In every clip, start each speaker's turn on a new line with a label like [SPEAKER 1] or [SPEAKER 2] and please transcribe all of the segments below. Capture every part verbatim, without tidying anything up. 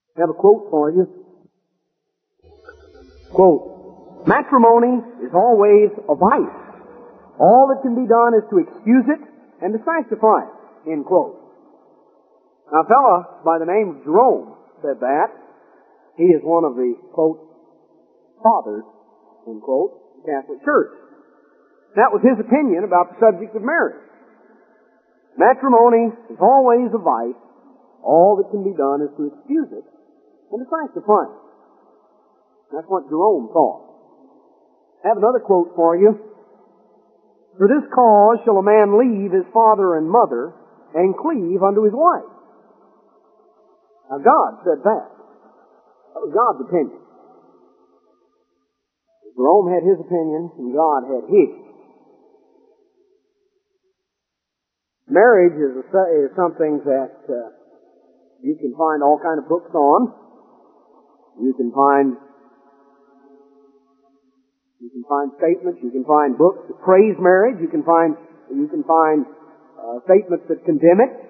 [SPEAKER 1] I have a quote for you. Quote, "Matrimony is always a vice. All that can be done is to excuse it and to sanctify it." End quote. Now, a fellow by the name of Jerome said that. He is one of the, quote, fathers, end quote, of the Catholic Church. That was his opinion about the subject of marriage. Matrimony is always a vice. All that can be done is to excuse it and to sanctify it. That's what Jerome thought. I have another quote for you. "For this cause shall a man leave his father and mother and cleave unto his wife." Now God said that. That was God's opinion. Jerome had his opinion and God had his. Marriage is, a, is something that uh, you can find all kind of books on. You can find you can find statements. You can find books that praise marriage. You can find you can find uh, statements that condemn it.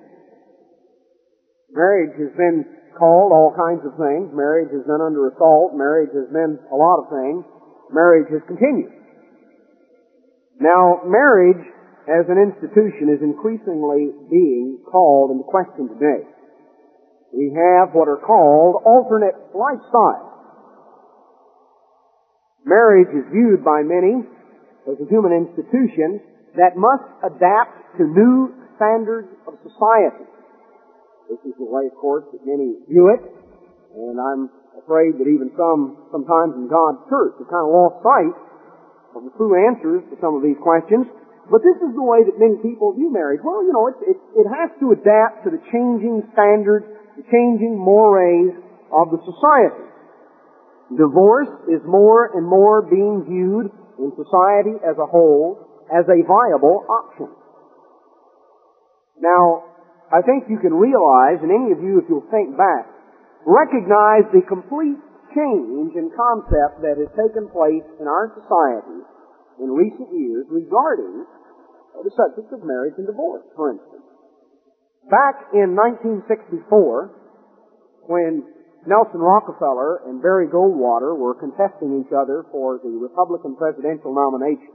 [SPEAKER 1] Marriage has been called all kinds of things. Marriage has been under assault. Marriage has been a lot of things. Marriage has continued. Now, marriage as an institution is increasingly being called into question today. We have what are called alternate lifestyles. Marriage is viewed by many as a human institution that must adapt to new standards of society. This is the way, of course, that many view it, and I'm afraid that even some, sometimes in God's church, have kind of lost sight of the true answers to some of these questions. But this is the way that many people view marriage. Well, you know, it, it, it has to adapt to the changing standards, the changing mores of the society. Divorce is more and more being viewed in society as a whole as a viable option. Now, I think you can realize, and any of you, if you'll think back, recognize the complete change in concept that has taken place in our society in recent years regarding the subject of marriage and divorce, for instance. Back in nineteen sixty-four, when Nelson Rockefeller and Barry Goldwater were contesting each other for the Republican presidential nomination,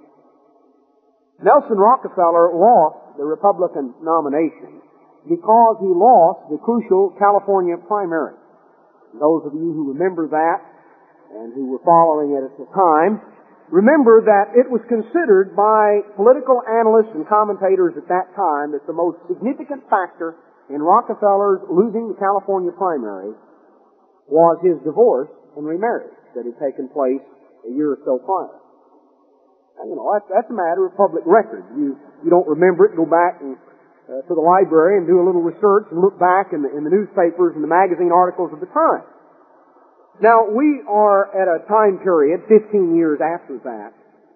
[SPEAKER 1] Nelson Rockefeller lost the Republican nomination because he lost the crucial California primary. Those of you who remember that and who were following it at the time, remember that it was considered by political analysts and commentators at that time that the most significant factor in Rockefeller's losing the California primary was his divorce and remarriage that had taken place a year or so prior. And, you know, that's, that's a matter of public record. You, you don't remember it, go back and Uh, to the library and do a little research and look back in the, in the newspapers and the magazine articles of the time. Now, we are at a time period, fifteen years after that,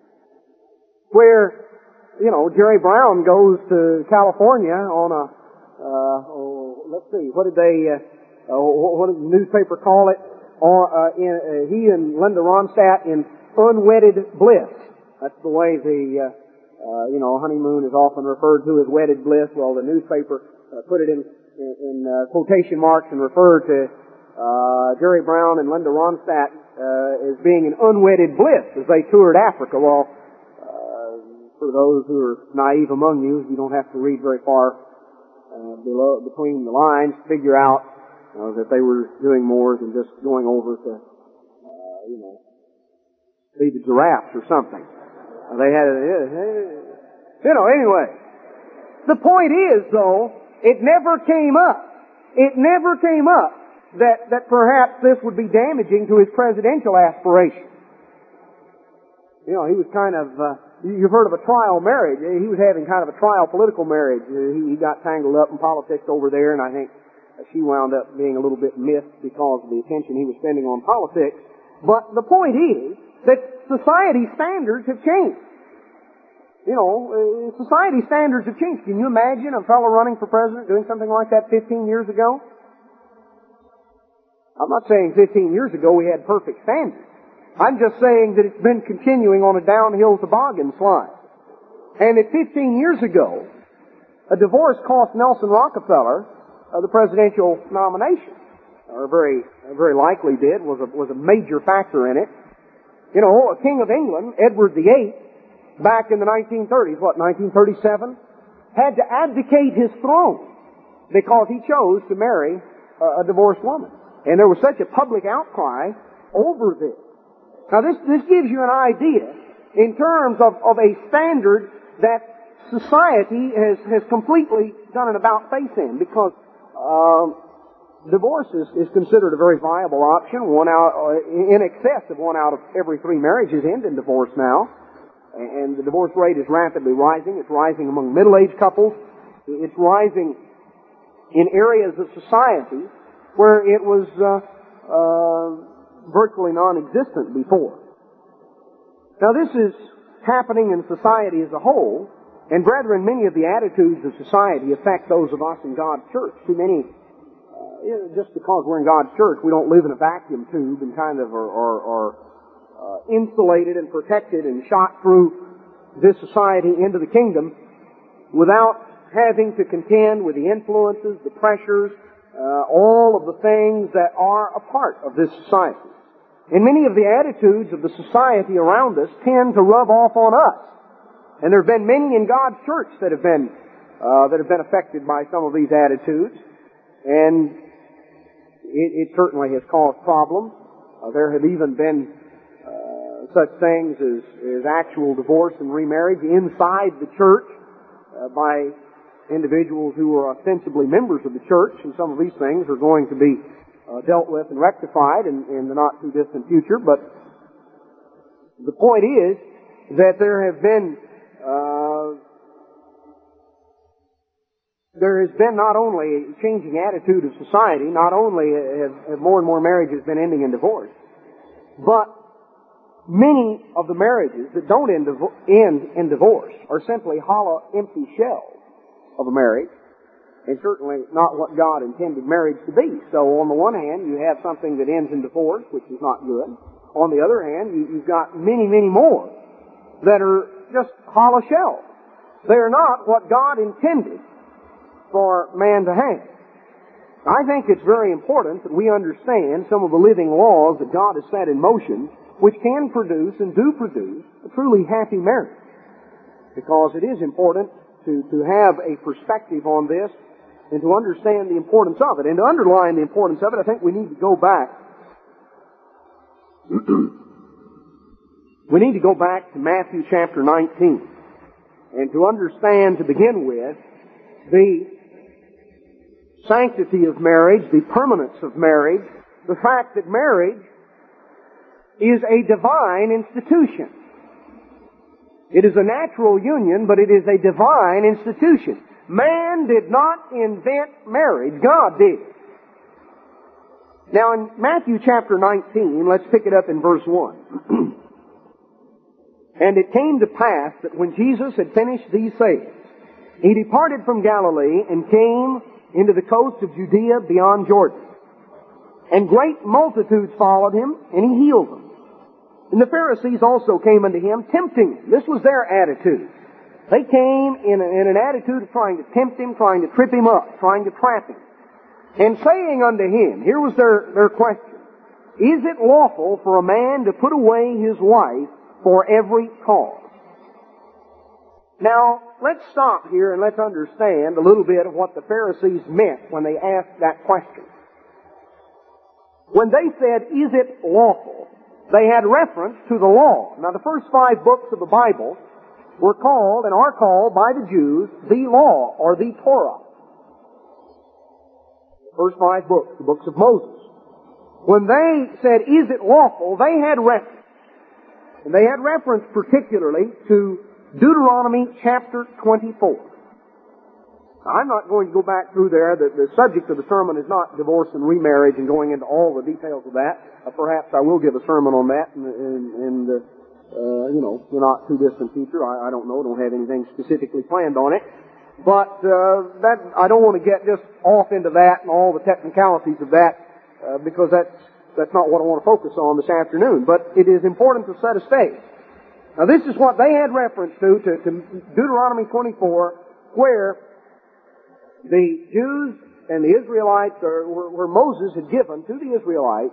[SPEAKER 1] where, you know, Jerry Brown goes to California on a, uh, oh, let's see, what did they, uh, oh, what did the newspaper call it? Or, uh, in, uh, he and Linda Ronstadt in unwedded bliss. That's the way the, uh, Uh, you know, honeymoon is often referred to as wedded bliss. Well, the newspaper uh, put it in, in, in uh, quotation marks and referred to uh, Jerry Brown and Linda Ronstadt uh, as being in unwedded bliss as they toured Africa. Well, uh, for those who are naive among you, you don't have to read very far uh, below between the lines to figure out you know, that they were doing more than just going over to, uh, you know, see the giraffes or something. They had, you know, anyway. The point is, though, it never came up. It never came up that, that perhaps this would be damaging to his presidential aspirations. You know, he was kind of, uh, you've heard of a trial marriage. He was having kind of a trial political marriage. He, he got tangled up in politics over there, and I think she wound up being a little bit missed because of the attention he was spending on politics. But the point is that society standards have changed. You know, uh, society standards have changed. Can you imagine a fellow running for president doing something like that fifteen years ago? I'm not saying fifteen years ago we had perfect standards. I'm just saying that it's been continuing on a downhill toboggan slide. And that fifteen years ago, a divorce cost Nelson Rockefeller uh, the presidential nomination. or very, very likely did, was a, was a major factor in it. You know, a king of England, Edward the Eighth, back in the nineteen thirties, what, nineteen thirty-seven, had to abdicate his throne because he chose to marry a, a divorced woman. And there was such a public outcry over this. Now this, this gives you an idea in terms of, of a standard that society has, has completely done an about-face in, because uh, divorce is, is considered a very viable option. One out, uh, in excess of one out of every three marriages end in divorce now. And the divorce rate is rapidly rising. It's rising among middle-aged couples. It's rising in areas of society where it was uh, uh, virtually non-existent before. Now this is happening in society as a whole, and brethren, many of the attitudes of society affect those of us in God's church. Too many, uh, you know, just because we're in God's church, we don't live in a vacuum tube and kind of are, are, are uh, insulated and protected and shot through this society into the kingdom without having to contend with the influences, the pressures, uh, all of the things that are a part of this society. And many of the attitudes of the society around us tend to rub off on us. And there have been many in God's church that have been uh, that have been affected by some of these attitudes, and it, it certainly has caused problems. Uh, there have even been uh, such things as, as actual divorce and remarriage inside the church uh, by individuals who are ostensibly members of the church, and some of these things are going to be uh, dealt with and rectified in, in the not-too-distant future. But the point is that there have been Uh, there has been not only a changing attitude of society, not only have, have more and more marriages been ending in divorce, but many of the marriages that don't end, end in divorce are simply hollow, empty shells of a marriage, and certainly not what God intended marriage to be. So on the one hand, you have something that ends in divorce, which is not good. On the other hand, you, you've got many, many more that are just hollow shells. They are not what God intended for man to have. I think it's very important that we understand some of the living laws that God has set in motion, which can produce and do produce a truly happy marriage. Because it is important to, to have a perspective on this and to understand the importance of it. And to underline the importance of it, I think we need to go back We need to go back to Matthew chapter nineteen and to understand, to begin with, the sanctity of marriage, the permanence of marriage, the fact that marriage is a divine institution. It is a natural union, but it is a divine institution. Man did not invent marriage. God did. Now in Matthew chapter nineteen, let's pick it up in verse one. And it came to pass that when Jesus had finished these sayings, he departed from Galilee and came into the coast of Judea beyond Jordan. And great multitudes followed him, and he healed them. And the Pharisees also came unto him, tempting him. This was their attitude. They came in, a, in an attitude of trying to tempt him, trying to trip him up, trying to trap him. And saying unto him, here was their, their question, is it lawful for a man to put away his wife for every cause? Now, let's stop here and let's understand a little bit of what the Pharisees meant when they asked that question. When they said, is it lawful, they had reference to the law. Now, the first five books of the Bible were called and are called by the Jews the law or the Torah. The first five books, the books of Moses. When they said, is it lawful, they had reference. And they had reference particularly to Deuteronomy chapter twenty-four. Now, I'm not going to go back through there. The, the subject of the sermon is not divorce and remarriage and going into all the details of that. Uh, perhaps I will give a sermon on that in, in, in the, uh, you know, the not too distant future. I, I don't know. Don't have anything specifically planned on it. But uh, that I don't want to get just off into that and all the technicalities of that uh, because that's That's not what I want to focus on this afternoon, but it is important to set a stage. Now this is what they had reference to, to, to Deuteronomy twenty-four, where the Jews and the Israelites, or where Moses had given to the Israelites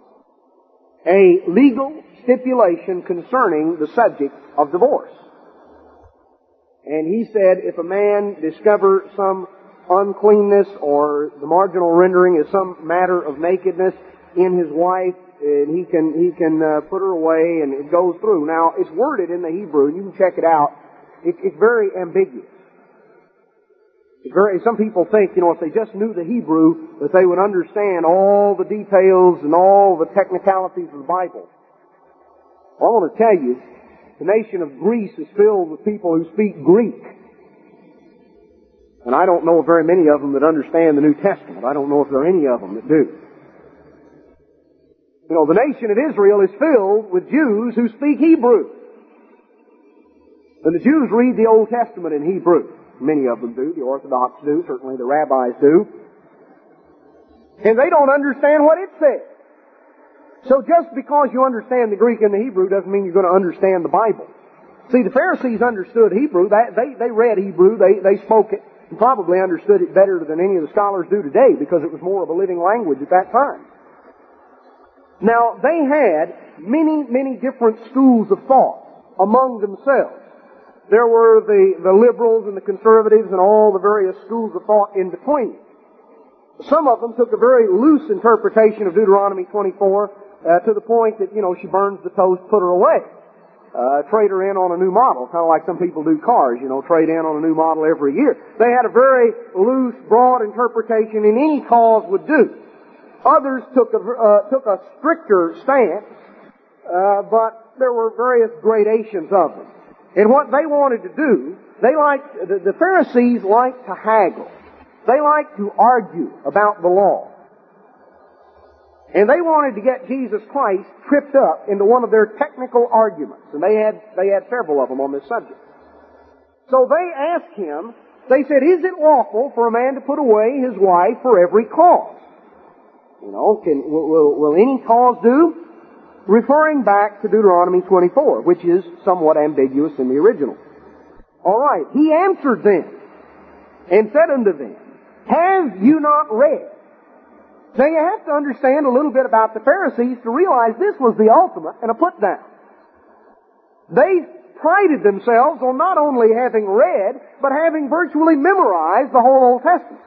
[SPEAKER 1] a legal stipulation concerning the subject of divorce. And he said if a man discover some uncleanness, or the marginal rendering is some matter of nakedness in his wife, and he can he can uh, put her away, and it goes through. Now, it's worded in the Hebrew, and you can check it out. It, it's very ambiguous. It's very, some people think, you know, if they just knew the Hebrew, that they would understand all the details and all the technicalities of the Bible. Well, I want to tell you, the nation of Greece is filled with people who speak Greek. And I don't know of very many of them that understand the New Testament. I don't know if there are any of them that do. You know, the nation of Israel is filled with Jews who speak Hebrew. And the Jews read the Old Testament in Hebrew. Many of them do. The Orthodox do. Certainly the rabbis do. And they don't understand what it says. So just because you understand the Greek and the Hebrew doesn't mean you're going to understand the Bible. See, the Pharisees understood Hebrew. They, they, they read Hebrew. They, they spoke it and probably understood it better than any of the scholars do today because it was more of a living language at that time. Now, they had many, many different schools of thought among themselves. There were the, the liberals and the conservatives and all the various schools of thought in between. Some of them took a very loose interpretation of Deuteronomy twenty-four uh, to the point that, you know, she burns the toast, put her away. Uh, trade her in on a new model, kind of like some people do cars, you know, trade in on a new model every year. They had a very loose, broad interpretation, and any cause would do. Others took a, uh, took a stricter stance, uh, but there were various gradations of them. And what they wanted to do, they liked, the, the Pharisees liked to haggle. They liked to argue about the law. And they wanted to get Jesus Christ tripped up into one of their technical arguments. And they had, they had several of them on this subject. So they asked him, they said, is it lawful for a man to put away his wife for every cause? You know, can, will, will, will any cause do? Referring back to Deuteronomy twenty-four, which is somewhat ambiguous in the original. Alright, he answered them and said unto them, have you not read? Now you have to understand a little bit about the Pharisees to realize this was the ultimate and a put down. They prided themselves on not only having read, but having virtually memorized the whole Old Testament.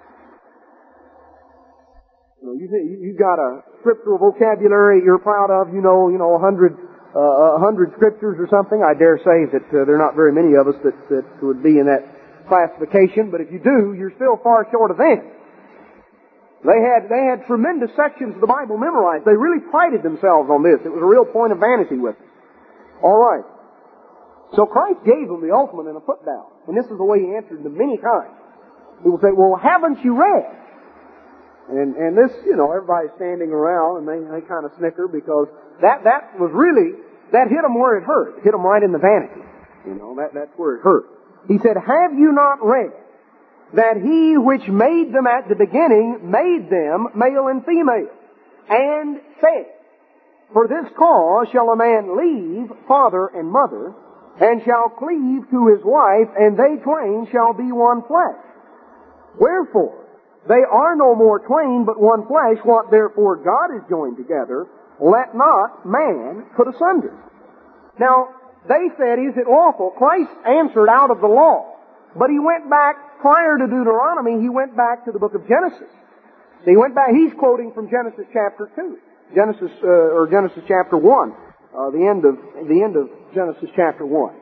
[SPEAKER 1] You know, you, you've got a scriptural vocabulary you're proud of, you know, you know, a hundred, uh, a hundred scriptures or something. I dare say that uh, there are not very many of us that, that would be in that classification, but if you do, you're still far short of them. They had, they had tremendous sections of the Bible memorized. They really prided themselves on this. It was a real point of vanity with them. Alright. So Christ gave them the ultimate in a put down. And this is the way He answered them many times. People say, well, haven't you read? And, and this, you know, everybody's standing around and they, they kind of snicker because that, that was really, that hit them where it hurt. It hit them right in the vanity. You know, that, that's where it hurt. He said, have you not read that He which made them at the beginning made them male and female, and said, for this cause shall a man leave father and mother, and shall cleave to his wife, and they twain shall be one flesh. Wherefore, they are no more twain but one flesh. What therefore God has joined together, let not man put asunder. Now, they said, is it lawful? Christ answered out of the law. But He went back, prior to Deuteronomy, He went back to the book of Genesis. He went back, He's quoting from Genesis chapter two. Genesis, uh, or Genesis chapter one. Uh, the end of, the end of Genesis chapter one.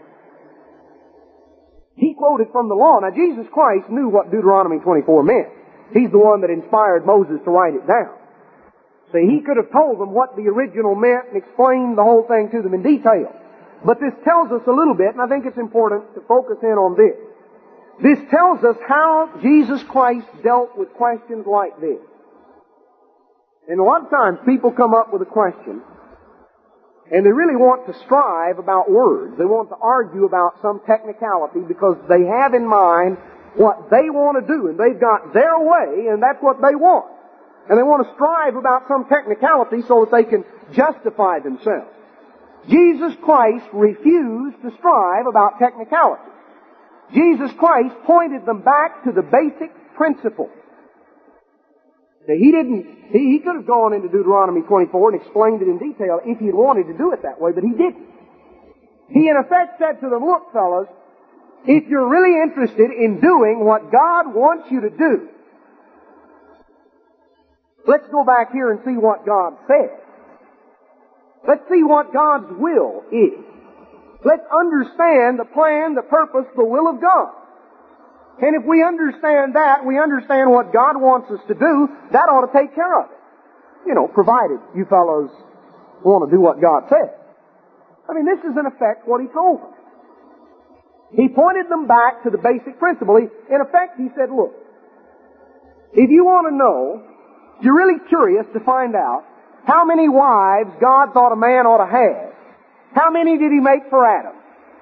[SPEAKER 1] He quoted from the law. Now Jesus Christ knew what Deuteronomy twenty-four meant. He's the one that inspired Moses to write it down. See, he could have told them what the original meant and explained the whole thing to them in detail. But this tells us a little bit, and I think it's important to focus in on this. This tells us how Jesus Christ dealt with questions like this. And a lot of times people come up with a question, and they really want to strive about words. They want to argue about some technicality because they have in mind what they want to do, and they've got their way, and that's what they want. And they want to strive about some technicality so that they can justify themselves. Jesus Christ refused to strive about technicality. Jesus Christ pointed them back to the basic principle. Now, he didn't, he, he could have gone into Deuteronomy twenty-four and explained it in detail if he had wanted to do it that way, but he didn't. He in effect said to them, look fellas, if you're really interested in doing what God wants you to do, let's go back here and see what God said. Let's see what God's will is. Let's understand the plan, the purpose, the will of God. And if we understand that, we understand what God wants us to do, that ought to take care of it. You know, provided you fellows want to do what God said. I mean, this is in effect what He told them. He pointed them back to the basic principle. He, in effect, He said, look, if you want to know, you're really curious to find out how many wives God thought a man ought to have, how many did He make for Adam?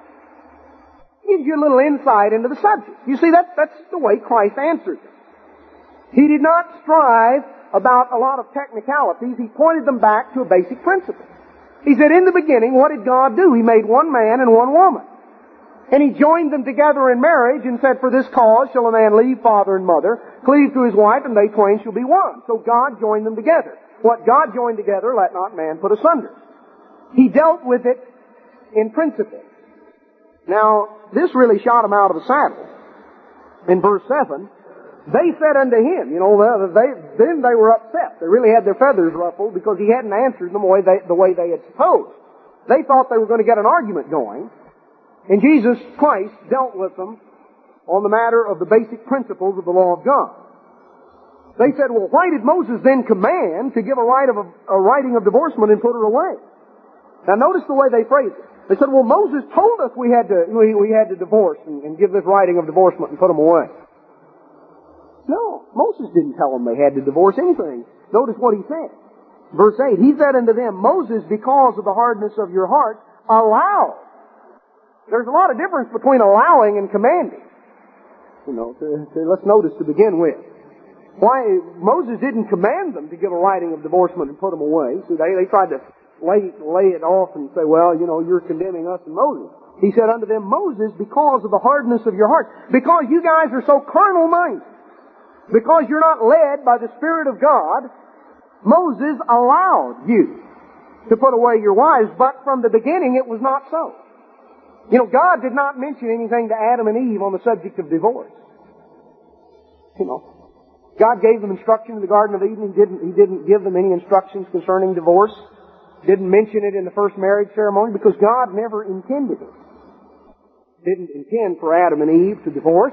[SPEAKER 1] Gives you a little insight into the subject. You see, that, that's the way Christ answered them. He did not strive about a lot of technicalities. He pointed them back to a basic principle. He said, in the beginning, what did God do? He made one man and one woman. And He joined them together in marriage and said, for this cause shall a man leave father and mother, cleave to his wife, and they twain shall be one. So God joined them together. What God joined together, let not man put asunder. He dealt with it in principle. Now, this really shot him out of the saddle. In verse seven, they said unto him, you know, they, then they were upset. They really had their feathers ruffled because he hadn't answered them the way they, the way they had supposed. They thought they were going to get an argument going. And Jesus Christ dealt with them on the matter of the basic principles of the law of God. They said, well, why did Moses then command to give a right of a, a writing of divorcement and put her away? Now notice the way they phrased it. They said, well, Moses told us we had to, we, we had to divorce and, and give this writing of divorcement and put them away. No, Moses didn't tell them they had to divorce anything. Notice what he said. Verse eight, he said unto them, Moses, because of the hardness of your heart, allowed. There's a lot of difference between allowing and commanding. You know, to, to, let's notice to begin with. Why, Moses didn't command them to give a writing of divorcement and put them away. See, they, they tried to lay, lay it off and say, well, you know, you're condemning us and Moses. He said unto them, Moses, because of the hardness of your heart, because you guys are so carnal-minded, because you're not led by the Spirit of God, Moses allowed you to put away your wives, but from the beginning it was not so. You know, God did not mention anything to Adam and Eve on the subject of divorce. You know, God gave them instruction in the Garden of Eden. He didn't, He didn't give them any instructions concerning divorce. Didn't mention it in the first marriage ceremony because God never intended it. Didn't intend for Adam and Eve to divorce.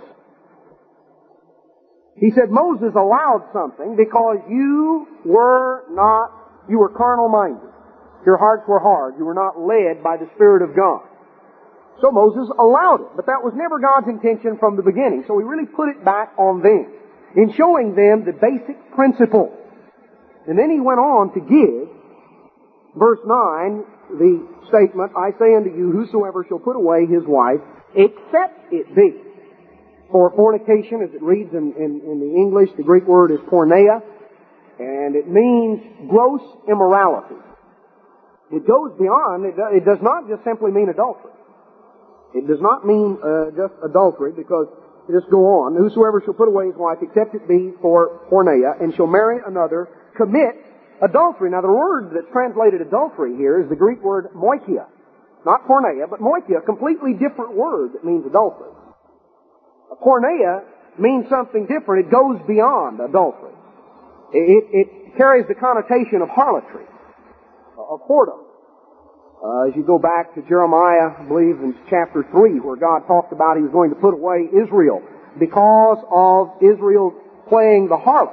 [SPEAKER 1] He said Moses allowed something because you were not, you were carnal-minded. Your hearts were hard. You were not led by the Spirit of God. So Moses allowed it, but that was never God's intention from the beginning. So He really put it back on them in showing them the basic principle. And then He went on to give, verse nine, the statement, I say unto you, whosoever shall put away his wife, except it be for fornication, as it reads in, in, in the English, the Greek word is porneia, and it means gross immorality. It goes beyond, it, it does not just simply mean adultery. It does not mean uh, just adultery, because, just go on, whosoever shall put away his wife, except it be for porneia, and shall marry another, commit adultery. Now the word that's translated adultery here is the Greek word moikia. Not porneia, but moikia, a completely different word that means adultery. A porneia means something different. It goes beyond adultery. It, it carries the connotation of harlotry, of whoredom. Uh, as you go back to Jeremiah, I believe in chapter three, where God talked about He was going to put away Israel because of Israel playing the harlot.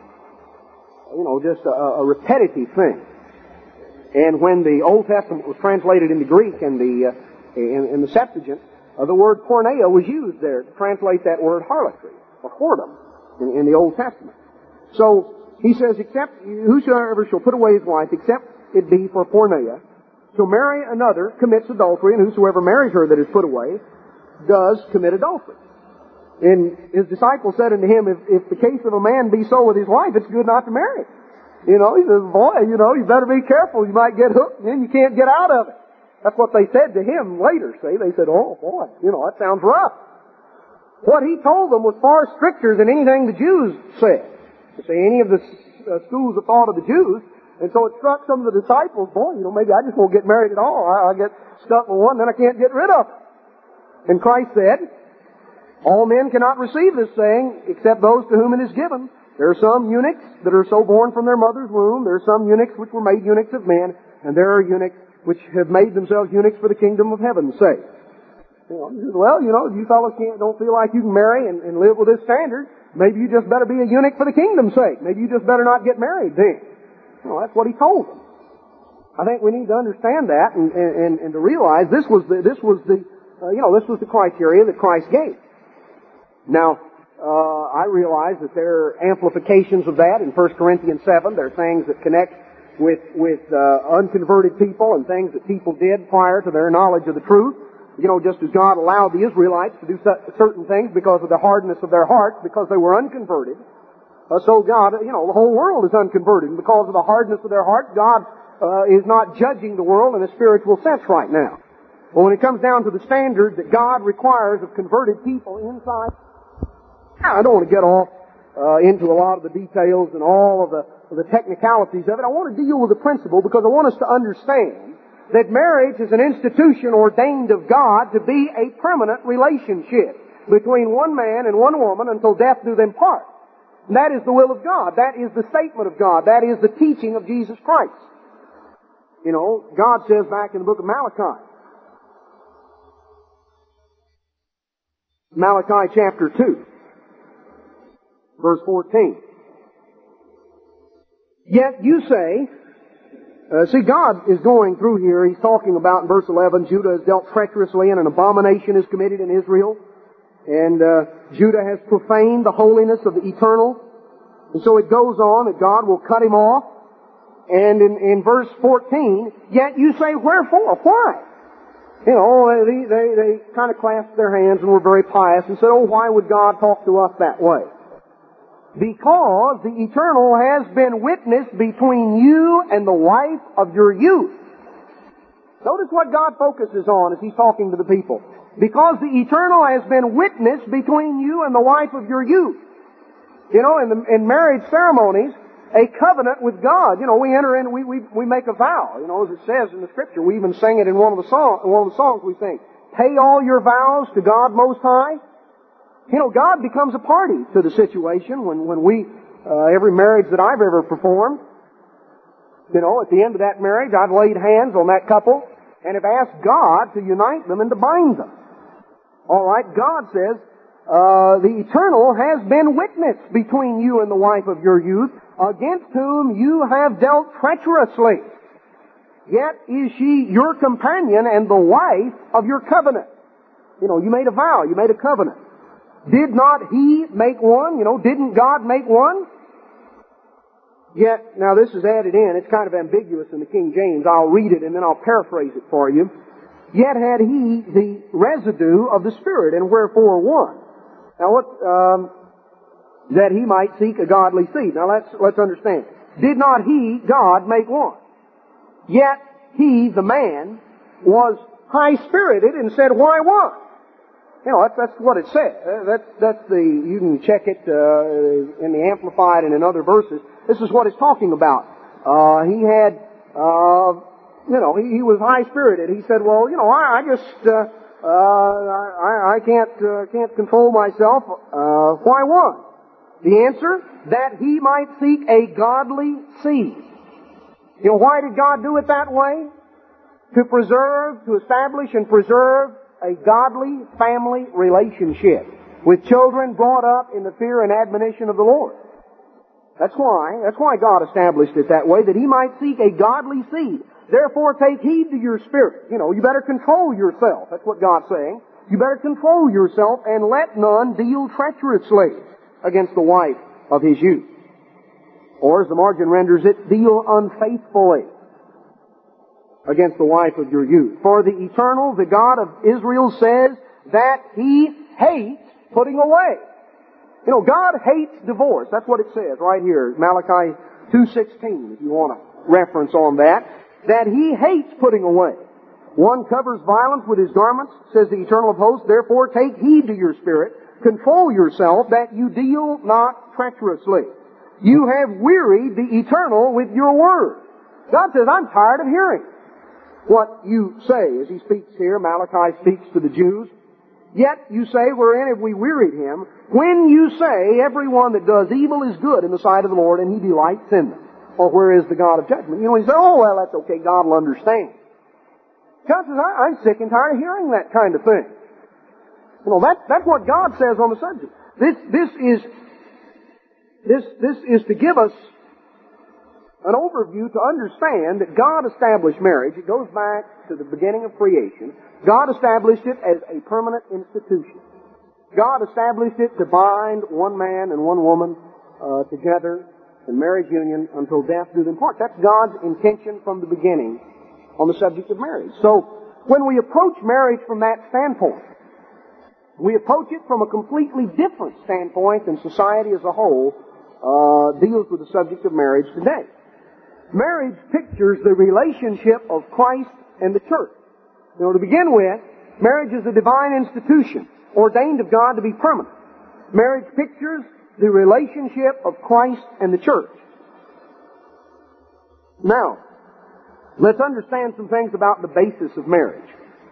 [SPEAKER 1] You know, just a, a repetitive thing. And when the Old Testament was translated into Greek and the uh, in, in the Septuagint, uh, the word porneia was used there to translate that word harlotry or whoredom in, in the Old Testament. So he says, "Except whosoever shall put away his wife, except it be for porneia, shall marry another, commits adultery, and whosoever marries her that is put away does commit adultery." And His disciples said unto Him, if, if the case of a man be so with his wife, it's good not to marry. You know, He says, boy, you know, you better be careful. You might get hooked and then you can't get out of it. That's what they said to Him later, see. They said, oh, boy, you know, that sounds rough. What He told them was far stricter than anything the Jews said. You see, any of the uh, schools of thought of the Jews. And so it struck some of the disciples, boy, you know, maybe I just won't get married at all. I, I get stuck with one, then I can't get rid of it. And Christ said, all men cannot receive this saying except those to whom it is given. There are some eunuchs that are so born from their mother's womb. There are some eunuchs which were made eunuchs of men. And there are eunuchs which have made themselves eunuchs for the kingdom of heaven's sake. You know, he says, well, you know, you fellows can't, don't feel like you can marry and, and live with this standard. Maybe you just better be a eunuch for the kingdom's sake. Maybe you just better not get married then. Well, that's what he told them. I think we need to understand that and, and, and to realize this was the, this was the, uh, you know, this was the criteria that Christ gave. Now, uh, I realize that there are amplifications of that in First Corinthians seven. There are things that connect with, with, uh, unconverted people and things that people did prior to their knowledge of the truth. You know, just as God allowed the Israelites to do certain things because of the hardness of their hearts, because they were unconverted. Uh, so God, you know, the whole world is unconverted. And because of the hardness of their heart, God uh, is not judging the world in a spiritual sense right now. Well, when it comes down to the standard that God requires of converted people inside, I don't want to get off uh, into a lot of the details and all of the, of the technicalities of it. I want to deal with the principle because I want us to understand that marriage is an institution ordained of God to be a permanent relationship between one man and one woman until death do them part. And that is the will of God. That is the statement of God. That is the teaching of Jesus Christ. You know, God says back in the book of Malachi, Malachi chapter two, verse fourteen. Yet you say, uh, see, God is going through here. He's talking about in verse eleven, Judah has dealt treacherously and an abomination is committed in Israel. And uh, Judah has profaned the holiness of the eternal. And so it goes on that God will cut him off. And in, in verse fourteen, yet you say, wherefore? Why? You know, they, they, they kind of clasped their hands and were very pious and said, oh, why would God talk to us that way? Because the eternal has been witness between you and the wife of your youth. Notice what God focuses on as He's talking to the people. Because the eternal has been witness between you and the wife of your youth. You know, in, the, in marriage ceremonies, a covenant with God. You know, we enter in, we, we, we make a vow. You know, as it says in the Scripture. We even sing it in one of the song, one of the songs we sing. Pay all your vows to God Most High. You know, God becomes a party to the situation when, when we, uh, every marriage that I've ever performed, you know, at the end of that marriage, I've laid hands on that couple and have asked God to unite them and to bind them. All right, God says, uh, the eternal has been witness between you and the wife of your youth, against whom you have dealt treacherously. Yet is she your companion and the wife of your covenant. You know, you made a vow, you made a covenant. Did not He make one? You know, didn't God make one? Yet, now this is added in, it's kind of ambiguous in the King James. I'll read it and then I'll paraphrase it for you. Yet had He the residue of the Spirit, and wherefore one. Now what, um, that He might seek a godly seed. Now let's, let's understand. Did not He, God, make one? Yet He, the man, was high-spirited and said, why one? You know, that's, that's what it says. That's, that's the, you can check it, uh, in the Amplified and in other verses. This is what it's talking about. Uh, he had, uh, you know, he, he was high-spirited. He said, well, you know, I, I just, uh, uh, I, I can't, uh, can't control myself. Uh, why one? The answer, that he might seek a godly seed. You know, why did God do it that way? To preserve, to establish and preserve a godly family relationship with children brought up in the fear and admonition of the Lord. That's why, that's why God established it that way, that He might seek a godly seed. Therefore take heed to your spirit. You know, you better control yourself. That's what God's saying. You better control yourself and let none deal treacherously against the wife of his youth. Or as the margin renders it, deal unfaithfully against the wife of your youth. For the eternal, the God of Israel says that He hates putting away. You know, God hates divorce. That's what it says right here, Malachi two sixteen, if you want a reference on that. That He hates putting away. One covers violence with his garments, says the Eternal of hosts, therefore take heed to your spirit, control yourself that you deal not treacherously. You have wearied the eternal with your word. God says, I'm tired of hearing what you say. As he speaks here, Malachi speaks to the Jews. Yet you say, wherein have we wearied him? When you say, everyone that does evil is good in the sight of the Lord, and he delights in them. Or where is the God of judgment? You know, you say, oh, well, that's okay, God will understand. God says, I, I'm sick and tired of hearing that kind of thing. You know, that, that's what God says on the subject. This, this is, this, this is to give us an overview to understand that God established marriage. It goes back to the beginning of creation. God established it as a permanent institution. God established it to bind one man and one woman uh, together in marriage union until death do them part. That's God's intention from the beginning on the subject of marriage. So when we approach marriage from that standpoint, we approach it from a completely different standpoint than society as a whole uh, deals with the subject of marriage today. Marriage pictures the relationship of Christ and the church. You know, to begin with, marriage is a divine institution, ordained of God to be permanent. Marriage pictures the relationship of Christ and the church. Now, let's understand some things about the basis of marriage.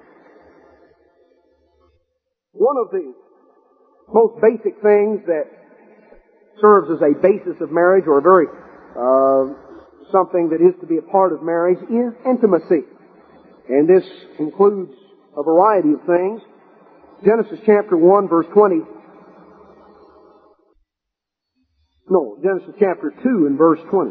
[SPEAKER 1] One of the most basic things that serves as a basis of marriage, or a very uh, something that is to be a part of marriage, is intimacy. And this includes a variety of things. Genesis chapter one, verse twenty. No, Genesis chapter two and verse twenty.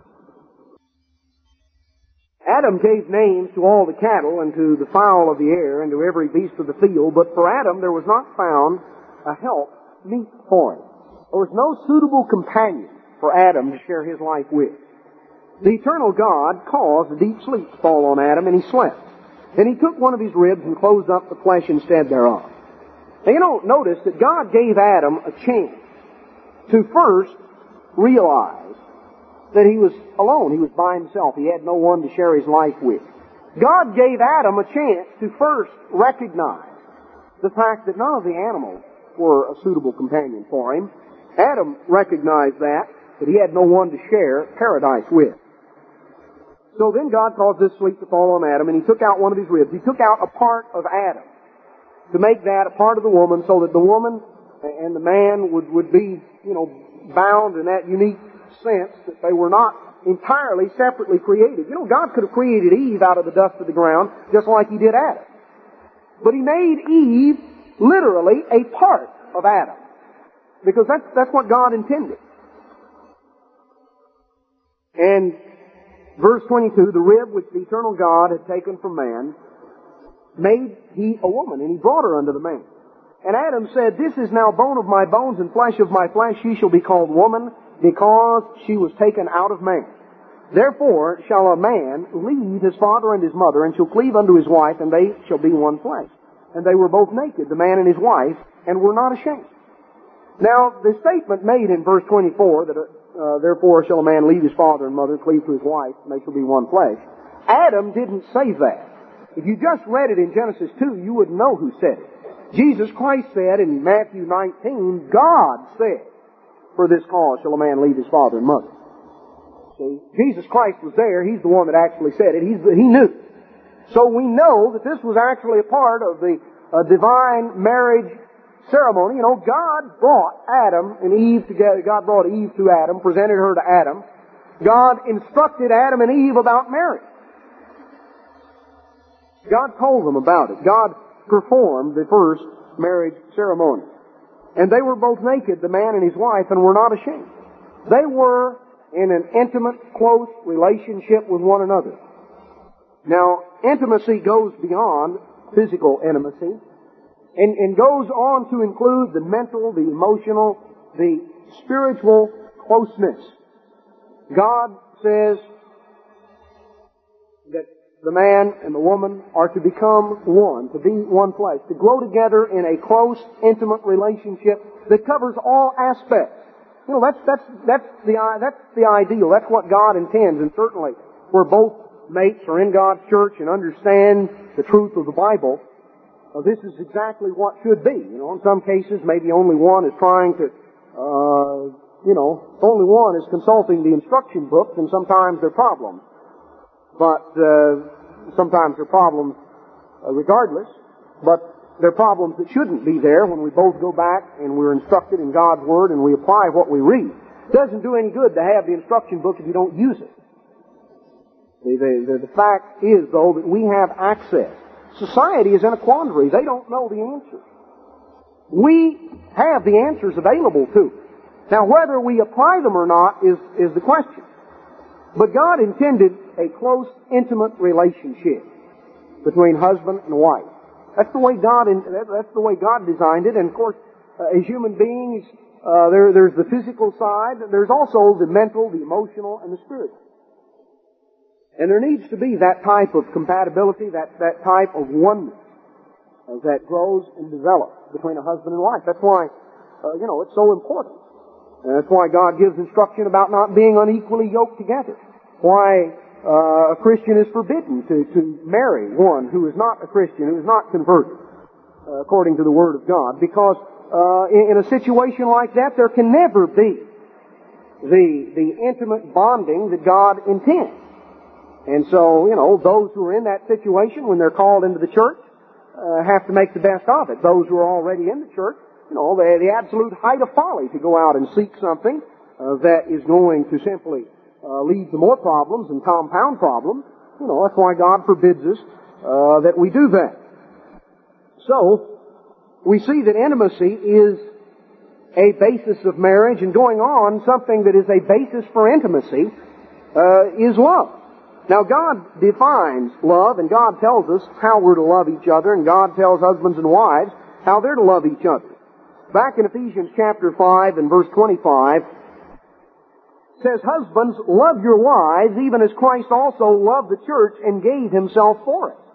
[SPEAKER 1] Adam gave names to all the cattle and to the fowl of the air and to every beast of the field, but for Adam there was not found a help meet for him. There was no suitable companion for Adam to share his life with. The eternal God caused a deep sleep to fall on Adam, and he slept. Then he took one of his ribs and closed up the flesh instead thereof. Now you know, notice that God gave Adam a chance to first realize that he was alone. He was by himself. He had no one to share his life with. God gave Adam a chance to first recognize the fact that none of the animals were a suitable companion for him. Adam recognized that, that he had no one to share paradise with. So then God caused this sleep to fall on Adam, and he took out one of his ribs. He took out a part of Adam to make that a part of the woman, so that the woman and the man would, would be, you know, bound in that unique sense that they were not entirely separately created. You know, God could have created Eve out of the dust of the ground, just like he did Adam. But he made Eve literally a part of Adam, because that's, that's what God intended. And verse twenty-two, the rib which the eternal God had taken from man, made he a woman, and he brought her unto the man. And Adam said, this is now bone of my bones and flesh of my flesh. She shall be called woman, because she was taken out of man. Therefore shall a man leave his father and his mother, and shall cleave unto his wife, and they shall be one flesh. And they were both naked, the man and his wife, and were not ashamed. Now, the statement made in verse twenty-four, that uh, therefore shall a man leave his father and mother, cleave to his wife, and they shall be one flesh. Adam didn't say that. If you just read it in Genesis two, you wouldn't know who said it. Jesus Christ said in Matthew nineteen, God said, for this cause shall a man leave his father and mother. See, Jesus Christ was there. He's the one that actually said it. He's the, he knew. So we know that this was actually a part of the uh, divine marriage ceremony. You know, God brought Adam and Eve together. God brought Eve to Adam, presented her to Adam. God instructed Adam and Eve about marriage. God told them about it. God performed the first marriage ceremony. And they were both naked, the man and his wife, and were not ashamed. They were in an intimate, close relationship with one another. Now, intimacy goes beyond physical intimacy, and, and goes on to include the mental, the emotional, the spiritual closeness. God says that the man and the woman are to become one, to be one flesh, to grow together in a close, intimate relationship that covers all aspects. You know, that's, that's, that's the, that's the ideal. That's what God intends. And certainly, where both mates are in God's church and understand the truth of the Bible, uh, this is exactly what should be. You know, in some cases, maybe only one is trying to, uh, you know, if only one is consulting the instruction book, then sometimes there are problems. But uh, sometimes there are problems uh, regardless. But there are problems that shouldn't be there when we both go back and we're instructed in God's Word and we apply what we read. It doesn't do any good to have the instruction book if you don't use it. The, the, the fact is, though, that we have access. Society is in a quandary. They don't know the answers. We have the answers available to us. Now, whether we apply them or not is, is the question. But God intended a close, intimate relationship between husband and wife. That's the way God, that's the way God designed it. And of course, uh, as human beings, uh, there, there's the physical side. There's also the mental, the emotional, and the spiritual. And there needs to be that type of compatibility, that, that type of oneness uh, that grows and develops between a husband and wife. That's why, uh, you know, it's so important. And that's why God gives instruction about not being unequally yoked together. Why uh, a Christian is forbidden to, to marry one who is not a Christian, who is not converted, uh, according to the Word of God. Because uh, in, in a situation like that, there can never be the, the intimate bonding that God intends. And so, you know, those who are in that situation when they're called into the church uh, have to make the best of it. Those who are already in the church, you know, they're the absolute height of folly to go out and seek something uh, that is going to simply uh, lead to more problems and compound problems. You know, that's why God forbids us uh, that we do that. So, we see that intimacy is a basis of marriage, and going on, something that is a basis for intimacy uh, is love. Now, God defines love, and God tells us how we're to love each other, and God tells husbands and wives how they're to love each other. Back in Ephesians chapter five and verse twenty-five, it says, "Husbands, love your wives, even as Christ also loved the church and gave himself for it."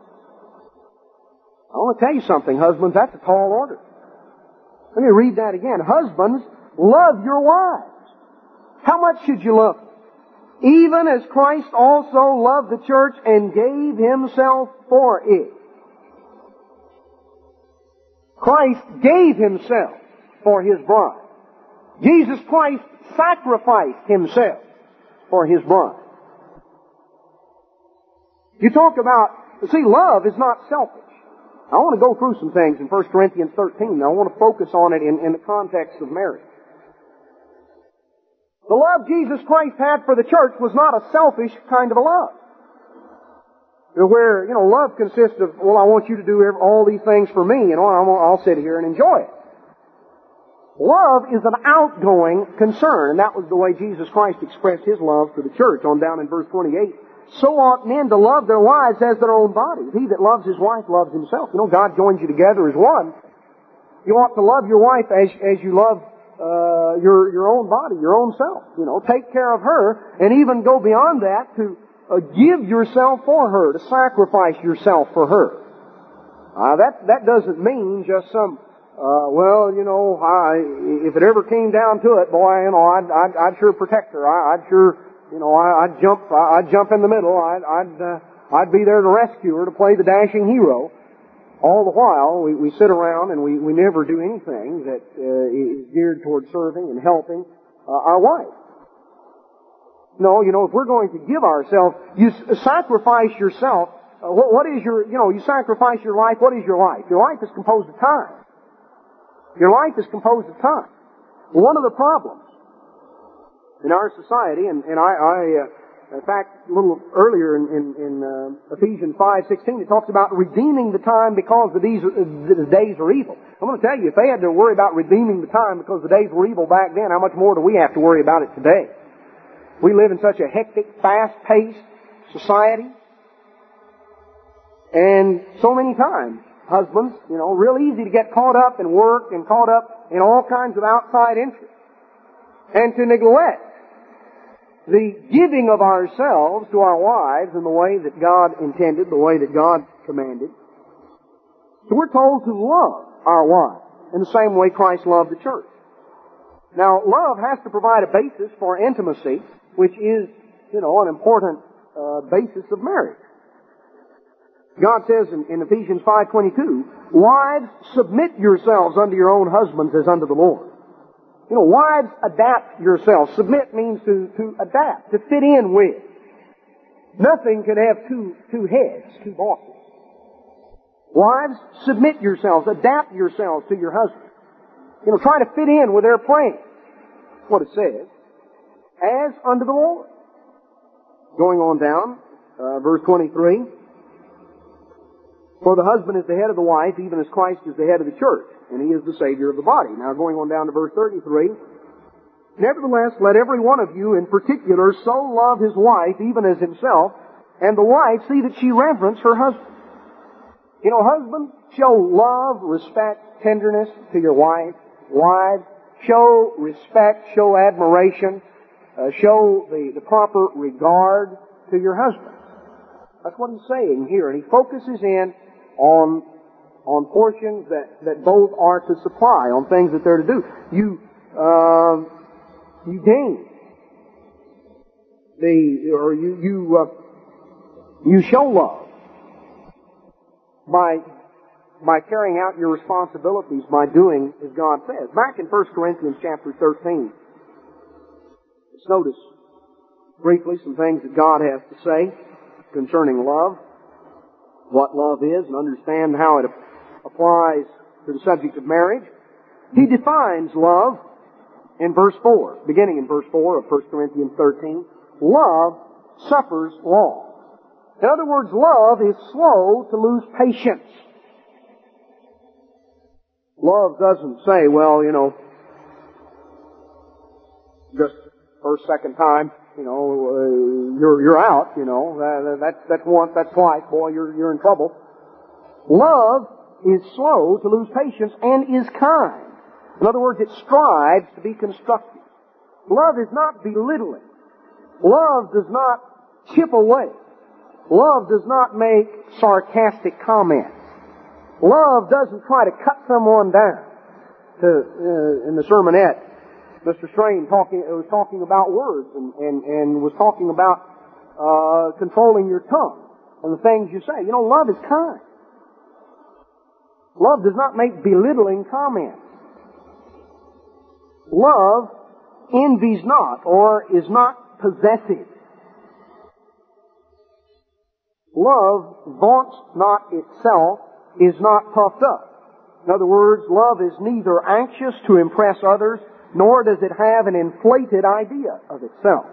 [SPEAKER 1] I want to tell you something, husbands, that's a tall order. Let me read that again. Husbands, love your wives. How much should you love them? Even as Christ also loved the church and gave himself for it. Christ gave himself for his bride. Jesus Christ sacrificed himself for his bride. You talk about, see, love is not selfish. I want to go through some things in First Corinthians thirteen. I want to focus on it in, in the context of marriage. The love Jesus Christ had for the church was not a selfish kind of a love. Where, you know, love consists of, well, I want you to do all these things for me, and I'll sit here and enjoy it. Love is an outgoing concern, and that was the way Jesus Christ expressed his love for the church on down in verse twenty-eight. So ought men to love their wives as their own bodies. He that loves his wife loves himself. You know, God joins you together as one. You ought to love your wife as, as you love Uh, your your own body, your own self. You know, take care of her, and even go beyond that to uh, give yourself for her, to sacrifice yourself for her. Uh, that that doesn't mean just some. Uh, well, you know, I, if it ever came down to it, boy, you know, I'd I'd, I'd sure protect her. I, I'd sure, you know, I, I'd jump, I'd jump in the middle. I'd I'd uh, I'd be there to rescue her, to play the dashing hero. All the while, we, we sit around and we, we never do anything that uh, is geared toward serving and helping uh, our wife. No, you know, if we're going to give ourselves, you s- sacrifice yourself. Uh, what, what is your, you know, you sacrifice your life. What is your life? Your life is composed of time. Your life is composed of time. One of the problems in our society, and, and I, I uh, in fact, a little earlier in, in, in uh, Ephesians five sixteen, it talks about redeeming the time because the days, the days are evil. I'm going to tell you, if they had to worry about redeeming the time because the days were evil back then, how much more do we have to worry about it today? We live in such a hectic, fast-paced society. And so many times, husbands, you know, real easy to get caught up in work and caught up in all kinds of outside interests. And to neglect the giving of ourselves to our wives in the way that God intended, the way that God commanded. So we're told to love our wives in the same way Christ loved the church. Now, love has to provide a basis for intimacy, which is, you know, an important uh, basis of marriage. God says in, in Ephesians five twenty-two, "Wives, submit yourselves unto your own husbands as unto the Lord." You know, wives, adapt yourselves. Submit means to, to adapt, to fit in with. Nothing can have two, two heads, two bosses. Wives, submit yourselves, adapt yourselves to your husband. You know, try to fit in with their plans. That's what it says. As unto the Lord. Going on down, uh, verse twenty-three. For the husband is the head of the wife, even as Christ is the head of the church, and he is the Savior of the body. Now going on down to verse thirty-three. Nevertheless, let every one of you in particular so love his wife, even as himself, and the wife see that she reverence her husband. You know, husbands, show love, respect, tenderness to your wife. Wives, show respect, show admiration, uh, show the, the proper regard to your husband. That's what he's saying here, and he focuses in on on portions that, that both are to supply, on things that they're to do. You uh, you gain the or you you uh, you show love by by carrying out your responsibilities, by doing as God says. Back in First Corinthians chapter thirteen, let's notice briefly some things that God has to say concerning love, what love is, and understand how it applies to the subject of marriage. He defines love in verse four, beginning in verse four of First Corinthians thirteen. Love suffers long. In other words, love is slow to lose patience. Love doesn't say, well, you know, just first, second time, you know, uh, you're you're out, you know, uh, that's that's once, that's twice, boy, you're you're in trouble. Love is slow to lose patience and is kind. In other words, it strives to be constructive. Love is not belittling. Love does not chip away. Love does not make sarcastic comments. Love doesn't try to cut someone down. To, uh, in the sermonette, Mister Strain talking, was talking about words and, and, and was talking about uh, controlling your tongue and the things you say. You know, love is kind. Love does not make belittling comments. Love envies not or is not possessive. Love vaunts not itself, is not puffed up. In other words, love is neither anxious to impress others, nor does it have an inflated idea of itself.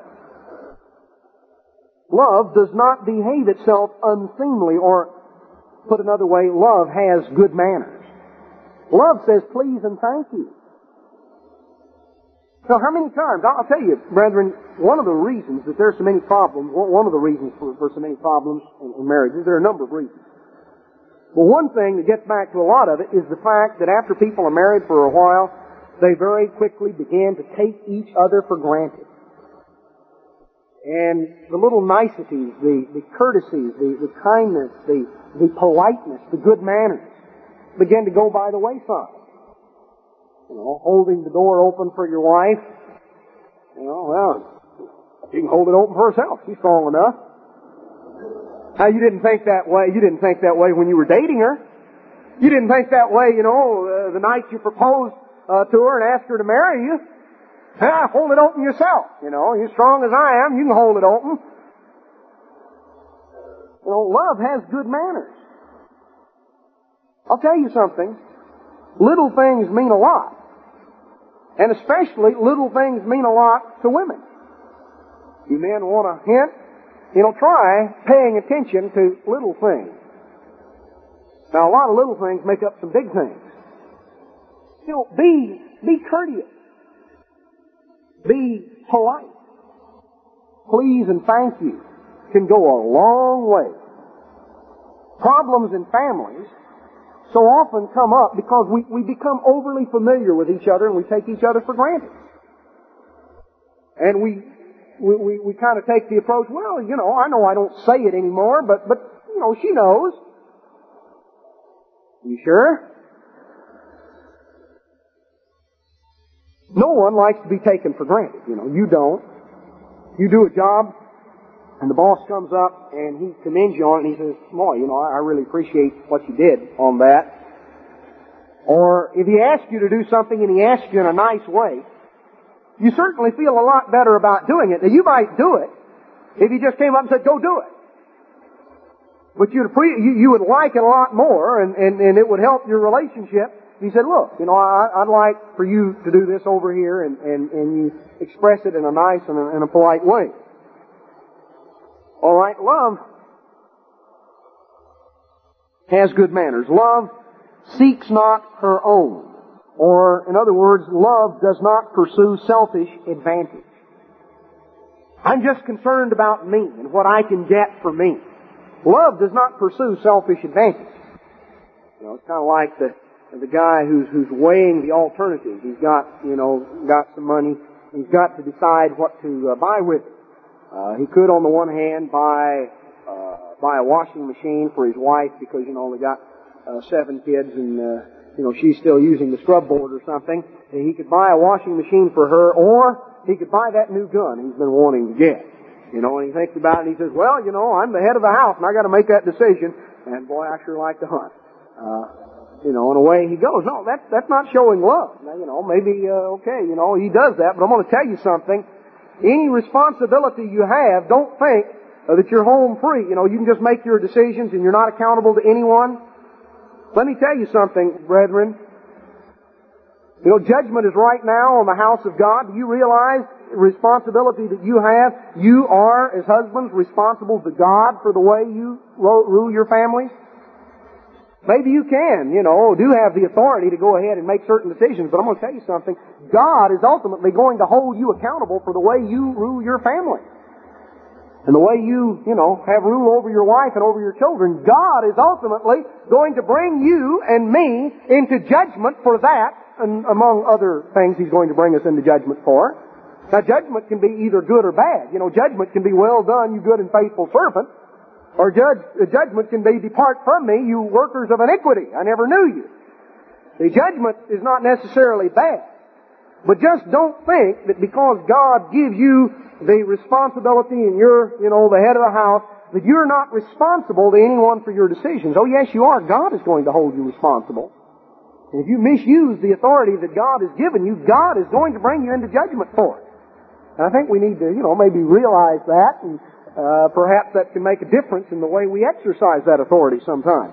[SPEAKER 1] Love does not behave itself unseemly, or, put another way, love has good manners. Love says please and thank you. So how many times, I'll tell you, brethren, one of the reasons that there's so many problems, one of the reasons for, for so many problems in, in marriages, there are a number of reasons. Well, one thing that gets back to a lot of it is the fact that after people are married for a while, they very quickly begin to take each other for granted. And the little niceties, the, the courtesies, the, the kindness, the, the politeness, the good manners begin to go by the wayside. You know, holding the door open for your wife. You know, well, she can hold it open for herself. She's strong enough. Now, you didn't think that way. You didn't think that way when you were dating her. You didn't think that way, you know, uh, the night you proposed uh, to her and asked her to marry you. Ah, hold it open yourself. You know, you're strong as I am. You can hold it open. You know, love has good manners. I'll tell you something. Little things mean a lot. And especially little things mean a lot to women. You men want a hint? You know, try paying attention to little things. Now, a lot of little things make up some big things. You know, be, be courteous. Be polite. Please and thank you can go a long way. Problems in families so often come up because we, we become overly familiar with each other and we take each other for granted. And we, we, we, we kind of take the approach, well, you know, I know I don't say it anymore, but, but, you know, she knows. You sure? No one likes to be taken for granted, you know. You don't. You do a job, and the boss comes up and he commends you on it and he says, boy, you know, I really appreciate what you did on that. Or if he asks you to do something and he asks you in a nice way, you certainly feel a lot better about doing it. Now, you might do it if he just came up and said, go do it. But you'd appre- you, you would like it a lot more, and, and, and it would help your relationship. He said, look, you know, I, I'd like for you to do this over here, and, and, and you express it in a nice and a, and a polite way. All right, love has good manners. Love seeks not her own. Or, in other words, love does not pursue selfish advantage. I'm just concerned about me and what I can get for me. Love does not pursue selfish advantage. You know, it's kind of like the the guy who's who's weighing the alternatives. He's got, you know, got some money. He's got to decide what to uh, buy with it. Uh, he could, on the one hand, buy uh, buy a washing machine for his wife because, you know, they got uh, seven kids and, uh, you know, she's still using the scrub board or something. And he could buy a washing machine for her, or he could buy that new gun he's been wanting to get. You know, and he thinks about it and he says, well, you know, I'm the head of the house and I got to make that decision. And boy, I sure like to hunt. Uh, you know, and away he goes. No, that's, that's not showing love. Now, you know, maybe, uh, okay, you know, he does that, but I'm going to tell you something. Any responsibility you have, don't think uh, that you're home free. You know, you can just make your decisions and you're not accountable to anyone. Let me tell you something, brethren. You know, judgment is right now on the house of God. Do you realize the responsibility that you have? You are, as husbands, responsible to God for the way you rule your families. Maybe you can, you know, do have the authority to go ahead and make certain decisions, but I'm going to tell you something. God is ultimately going to hold you accountable for the way you rule your family. And the way you, you know, have rule over your wife and over your children. God is ultimately going to bring you and me into judgment for that, and among other things He's going to bring us into judgment for. Now, judgment can be either good or bad. You know, judgment can be, well done, you good and faithful servant. Or judge, uh, judgment can be, depart from me, you workers of iniquity. I never knew you. The judgment is not necessarily bad. But just don't think that because God gives you the responsibility and you're, you know, the head of the house, that you're not responsible to anyone for your decisions. Oh, yes, you are. God is going to hold you responsible. And if you misuse the authority that God has given you, God is going to bring you into judgment for it. And I think we need to, you know, maybe realize that, and Uh, perhaps that can make a difference in the way we exercise that authority sometimes.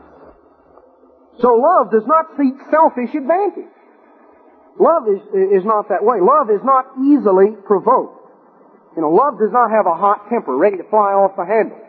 [SPEAKER 1] So love does not seek selfish advantage. Love is, is not that way. Love is not easily provoked. You know, love does not have a hot temper ready to fly off the handle.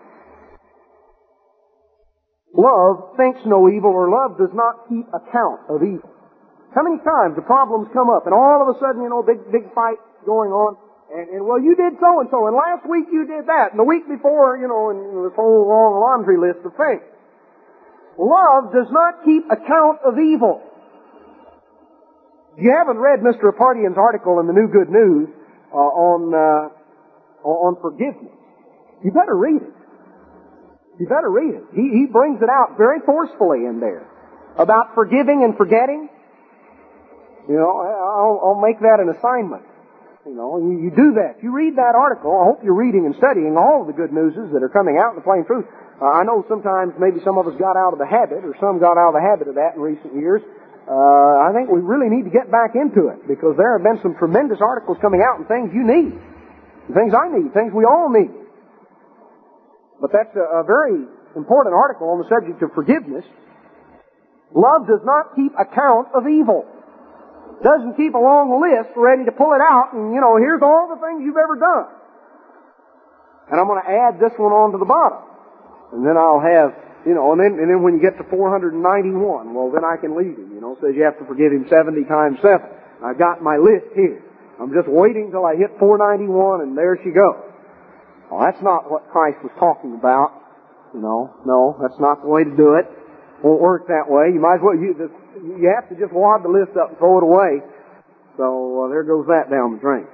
[SPEAKER 1] Love thinks no evil, or love does not keep account of evil. How many times the problems come up and all of a sudden, you know, big, big fight going on. And, and, well, you did so-and-so, and last week you did that, and the week before, you know, and this whole long laundry list of things. Love does not keep account of evil. If you haven't read Mister Apartian's article in the New Good News uh, on uh, on forgiveness, you better read it. You better read it. He, he brings it out very forcefully in there about forgiving and forgetting. You know, I'll, I'll make that an assignment. You know, you, you do that. You read that article. I hope you're reading and studying all of the good newses that are coming out in the plain truth. Uh, I know sometimes maybe some of us got out of the habit, or some got out of the habit of that in recent years. Uh, I think we really need to get back into it, because there have been some tremendous articles coming out and things you need. Things I need. Things we all need. But that's a, a very important article on the subject of forgiveness. Love does not keep account of evil. Doesn't keep a long list ready to pull it out and, you know, here's all the things you've ever done. And I'm going to add this one on to the bottom. And then I'll have, you know, and then, and then when you get to four hundred ninety-one, well, then I can lead him. You know, it says you have to forgive him seventy times seven. I've got my list here. I'm just waiting till I hit four ninety-one and there she goes. Well, that's not what Christ was talking about. You know, no, that's not the way to do it. Won't work that way. You might as well, you, you have to just wad the list up and throw it away. So uh, there goes that down the drain.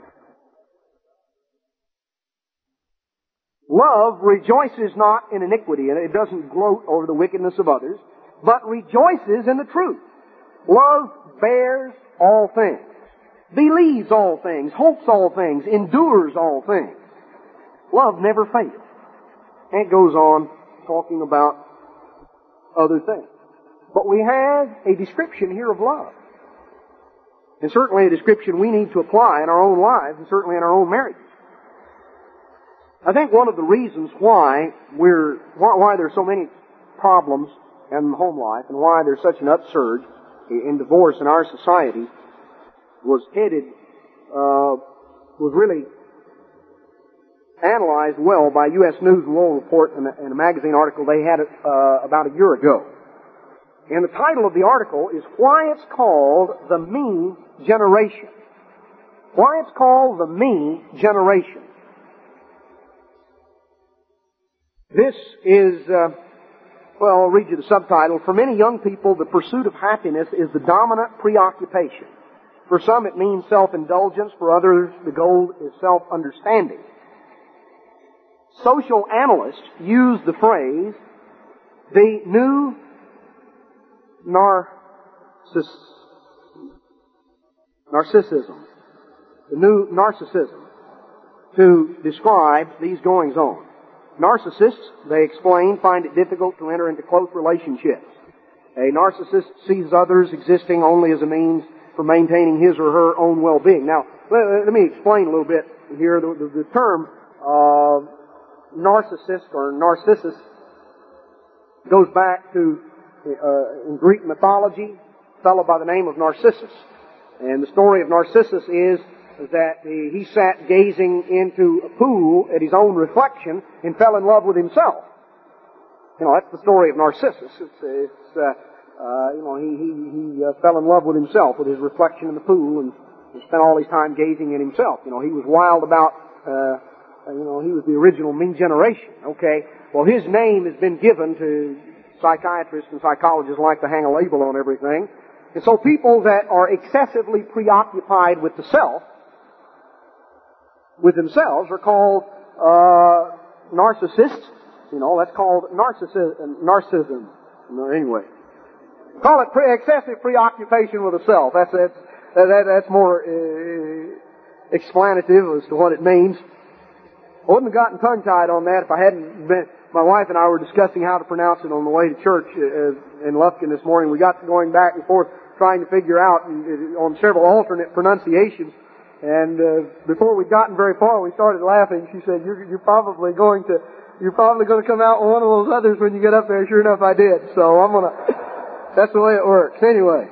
[SPEAKER 1] Love rejoices not in iniquity, and it doesn't gloat over the wickedness of others, but rejoices in the truth. Love bears all things, believes all things, hopes all things, endures all things. Love never fails. And it goes on talking about other things. But we have a description here of love. And certainly a description we need to apply in our own lives and certainly in our own marriages. I think one of the reasons why we're, why, why there's so many problems in home life and why there's such an upsurge in divorce in our society was headed, uh, was really analyzed well by U S News and World Report in a, in a magazine article they had uh, about a year ago. And the title of the article is Why It's Called the Me Generation. Why it's called the Me Generation. This is, uh, well, I'll read you the subtitle. For many young people, the pursuit of happiness is the dominant preoccupation. For some, it means self-indulgence. For others, the goal is self-understanding. Social analysts use the phrase, the new narciss, narcissism, the new narcissism, to describe these goings-on. Narcissists, they explain, find it difficult to enter into close relationships. A narcissist sees others existing only as a means for maintaining his or her own well-being. Now, let, let me explain a little bit here. The, the, the term uh, narcissist or narcissus goes back to, uh, in Greek mythology, a fellow by the name of Narcissus. And the story of Narcissus is that he sat gazing into a pool at his own reflection and fell in love with himself. You know, that's the story of Narcissus. It's, it's uh, uh, you know, he, he, he uh, fell in love with himself, with his reflection in the pool, and spent all his time gazing at himself. You know, he was wild about, uh, you know, he was the original Me generation, okay? Well, his name has been given to psychiatrists and psychologists like to hang a label on everything. And so people that are excessively preoccupied with the self, with themselves, are called uh, narcissists. You know, that's called narcissism. narcissism. Anyway, call it pre- excessive preoccupation with the self. That's that's that, that's more uh, explanative as to what it means. I wouldn't have gotten tongue-tied on that if I hadn't been. My wife and I were discussing how to pronounce it on the way to church uh, in Lufkin this morning. We got to going back and forth trying to figure out uh, on several alternate pronunciations. And uh, before we'd gotten very far, we started laughing. She said, "You're, you're probably going to, you're probably going to come out with one of those others when you get up there." Sure enough, I did. So I'm gonna. That's the way it works. Anyway,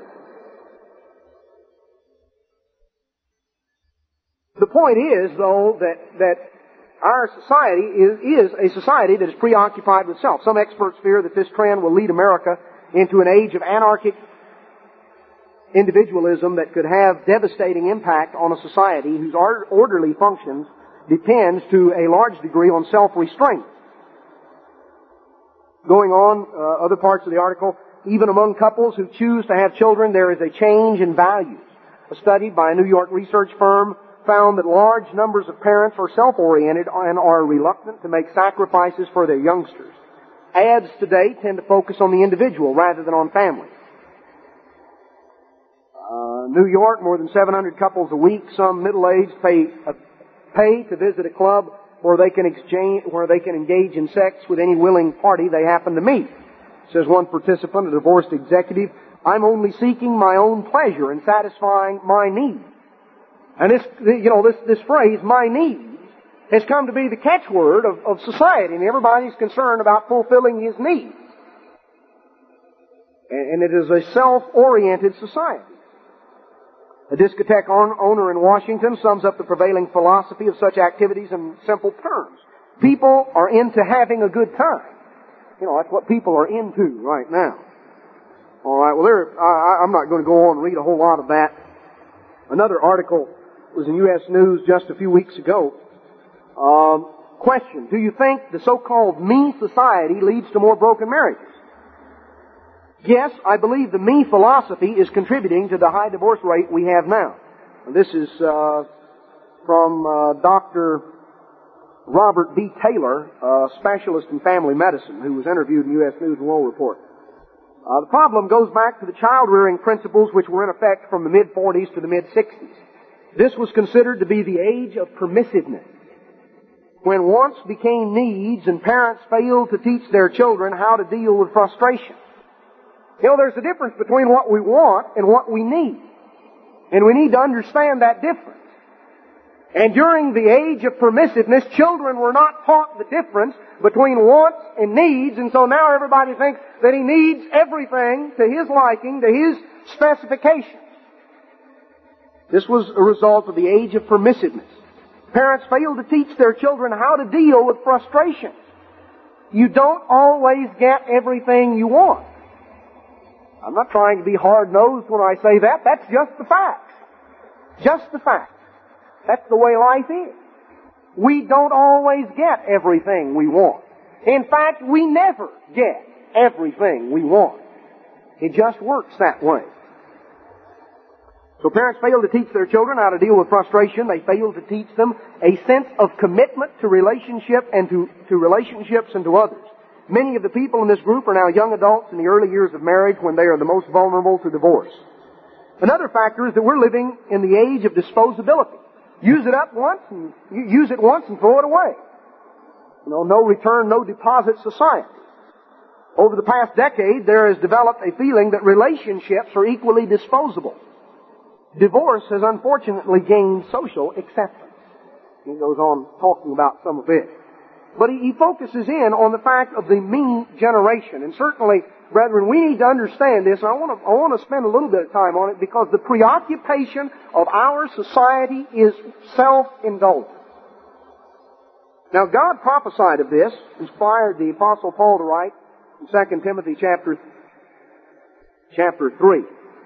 [SPEAKER 1] the point is, though, that that our society is is a society that is preoccupied with self. Some experts fear that this trend will lead America into an age of anarchic individualism that could have devastating impact on a society whose orderly functions depends to a large degree on self-restraint. Going on, uh, other parts of the article, even among couples who choose to have children, there is a change in values. A study by a New York research firm found that large numbers of parents are self-oriented and are reluctant to make sacrifices for their youngsters. Ads today tend to focus on the individual rather than on families. Uh, New York, more than seven hundred couples a week, some middle-aged, pay uh, pay to visit a club where they can exchange, where they can engage in sex with any willing party they happen to meet. Says one participant, a divorced executive, "I'm only seeking my own pleasure and satisfying my needs." And this, you know, this this phrase, "my needs," has come to be the catchword of, of society, and everybody's concerned about fulfilling his needs. And, and it is a self-oriented society. A discotheque owner in Washington sums up the prevailing philosophy of such activities in simple terms. People are into having a good time. You know, that's what people are into right now. All right, well, there, I, I'm not going to go on and read a whole lot of that. Another article was in U S News just a few weeks ago. Um, question, do you think the so-called me society leads to more broken marriages? Yes, I believe the me philosophy is contributing to the high divorce rate we have now. And this is uh, from uh, Doctor Robert B. Taylor, a specialist in family medicine, who was interviewed in U S News and World Report. Uh, the problem goes back to the child-rearing principles which were in effect from the mid forties to the mid sixties. This was considered to be the age of permissiveness, when wants became needs and parents failed to teach their children how to deal with frustration. You know, there's a difference between what we want and what we need. And we need to understand that difference. And during the age of permissiveness, children were not taught the difference between wants and needs, and so now everybody thinks that he needs everything to his liking, to his specifications. This was a result of the age of permissiveness. Parents failed to teach their children how to deal with frustration. You don't always get everything you want. I'm not trying to be hard-nosed when I say that. That's just the facts. Just the facts. That's the way life is. We don't always get everything we want. In fact, we never get everything we want. It just works that way. So parents fail to teach their children how to deal with frustration. They fail to teach them a sense of commitment to relationship and to, to relationships and to others. Many of the people in this group are now young adults in the early years of marriage when they are the most vulnerable to divorce. Another factor is that we're living in the age of disposability. Use it up once and use it once and throw it away. You know, no return, no deposit society. Over the past decade, there has developed a feeling that relationships are equally disposable. Divorce has unfortunately gained social acceptance. He goes on talking about some of it. But he, he focuses in on the fact of the me generation. And certainly, brethren, we need to understand this. And I want to, I want to spend a little bit of time on it because the preoccupation of our society is self-indulgence. Now, God prophesied of this, inspired the Apostle Paul to write in Second Timothy chapter, chapter three.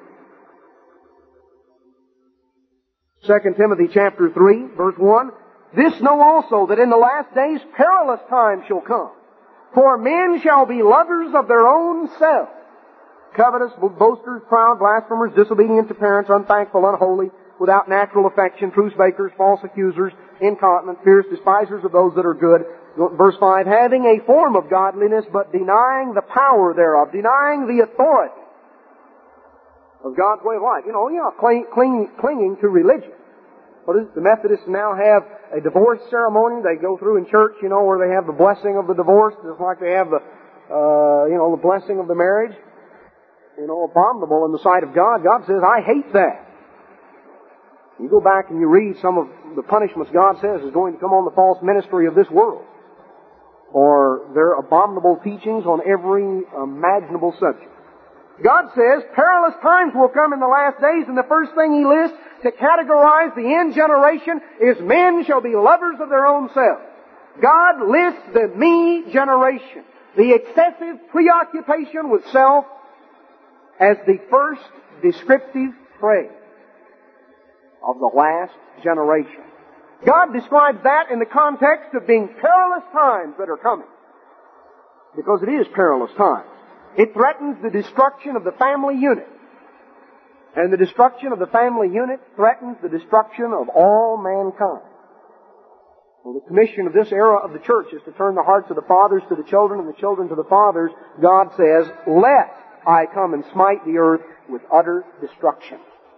[SPEAKER 1] Second Timothy chapter three, verse one. This know also that in the last days perilous times shall come. For men shall be lovers of their own selves, covetous, boasters, proud, blasphemers, disobedient to parents, unthankful, unholy, without natural affection, truce breakers, false accusers, incontinent, fierce, despisers of those that are good. Verse five, having a form of godliness, but denying the power thereof, denying the authority of God's way of life. You know, yeah, cling, cling, clinging to religion. What is it? The Methodists now have a divorce ceremony. They go through in church, you know, where they have the blessing of the divorce, just like they have the, uh, you know, the blessing of the marriage. You know, abominable in the sight of God. God says, I hate that. You go back and you read some of the punishments God says is going to come on the false ministry of this world, or their abominable teachings on every imaginable subject. God says perilous times will come in the last days, and the first thing He lists to categorize the end generation is men shall be lovers of their own selves. God lists the me generation, the excessive preoccupation with self, as the first descriptive phrase of the last generation. God describes that in the context of being perilous times that are coming. Because it is perilous times. It threatens the destruction of the family unit. And the destruction of the family unit threatens the destruction of all mankind. Well, the commission of this era of the church is to turn the hearts of the fathers to the children and the children to the fathers. God says, lest I come and smite the earth with utter destruction.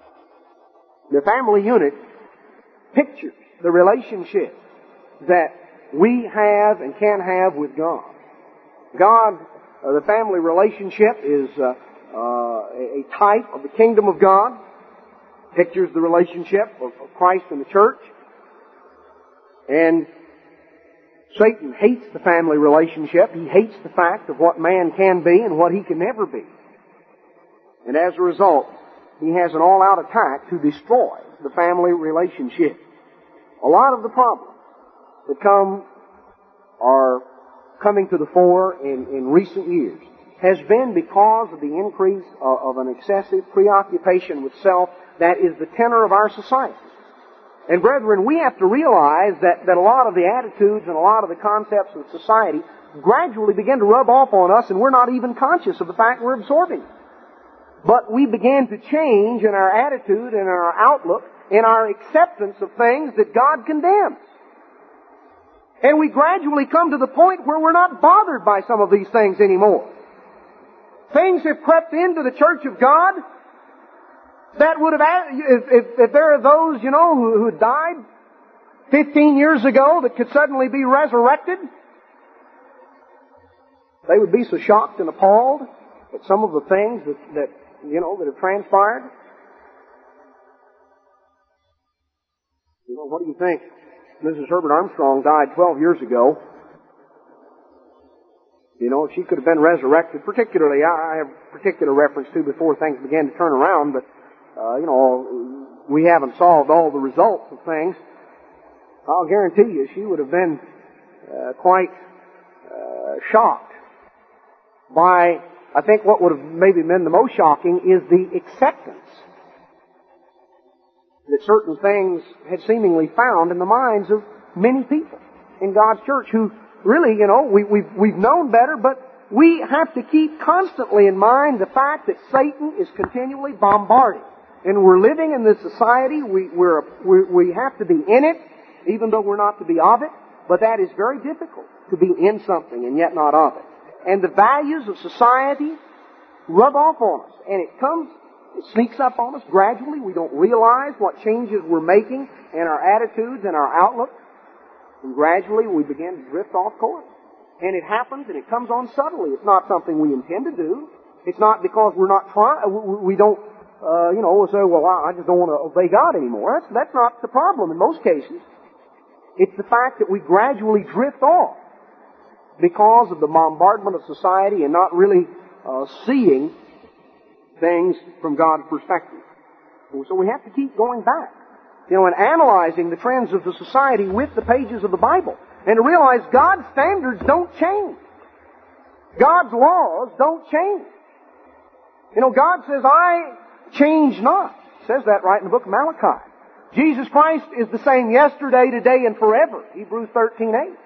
[SPEAKER 1] The family unit pictures the relationship that we have and can have with God. God, uh, the family relationship is uh, uh, a type of the kingdom of God. Pictures the relationship of, of Christ and the church. And Satan hates the family relationship. He hates the fact of what man can be and what he can never be. And as a result, he has an all-out attack to destroy the family relationship. A lot of the problems that come are coming to the fore in, in recent years has been because of the increase of, of an excessive preoccupation with self that is the tenor of our society. And brethren, we have to realize that, that a lot of the attitudes and a lot of the concepts of society gradually begin to rub off on us, and we're not even conscious of the fact we're absorbing it. But we begin to change in our attitude and in our outlook, in our acceptance of things that God condemns. And we gradually come to the point where we're not bothered by some of these things anymore. Things have crept into the church of God that would have, if, if, if there are those, you know, who, who died fifteen years ago that could suddenly be resurrected, they would be so shocked and appalled at some of the things that, that you know, that have transpired. You know, what do you think? Missus Herbert Armstrong died twelve years ago. You know, if she could have been resurrected, particularly, I have particular reference to before things began to turn around, but, uh, you know, we haven't solved all the results of things. I'll guarantee you she would have been uh, quite uh, shocked by, I think what would have maybe been the most shocking is the acceptance that certain things had seemingly found in the minds of many people in God's church who really, you know, we, we've, we've known better, but we have to keep constantly in mind the fact that Satan is continually bombarding. And we're living in this society, we, we're, we, we have to be in it, even though we're not to be of it, but that is very difficult, to be in something and yet not of it. And the values of society rub off on us, and it comes, it sneaks up on us gradually. We don't realize what changes we're making in our attitudes and our outlook. And gradually we begin to drift off course. And it happens and it comes on subtly. It's not something we intend to do. It's not because we're not trying, we don't, uh, you know, say, well, I just don't want to obey God anymore. That's, that's not the problem in most cases. It's the fact that we gradually drift off because of the bombardment of society and not really uh, seeing things from God's perspective. So we have to keep going back, you know, and analyzing the trends of the society with the pages of the Bible, and to realize God's standards don't change. God's laws don't change. You know, God says, I change not. It says that right in the book of Malachi. Jesus Christ is the same yesterday, today, and forever. Hebrews thirteen eight.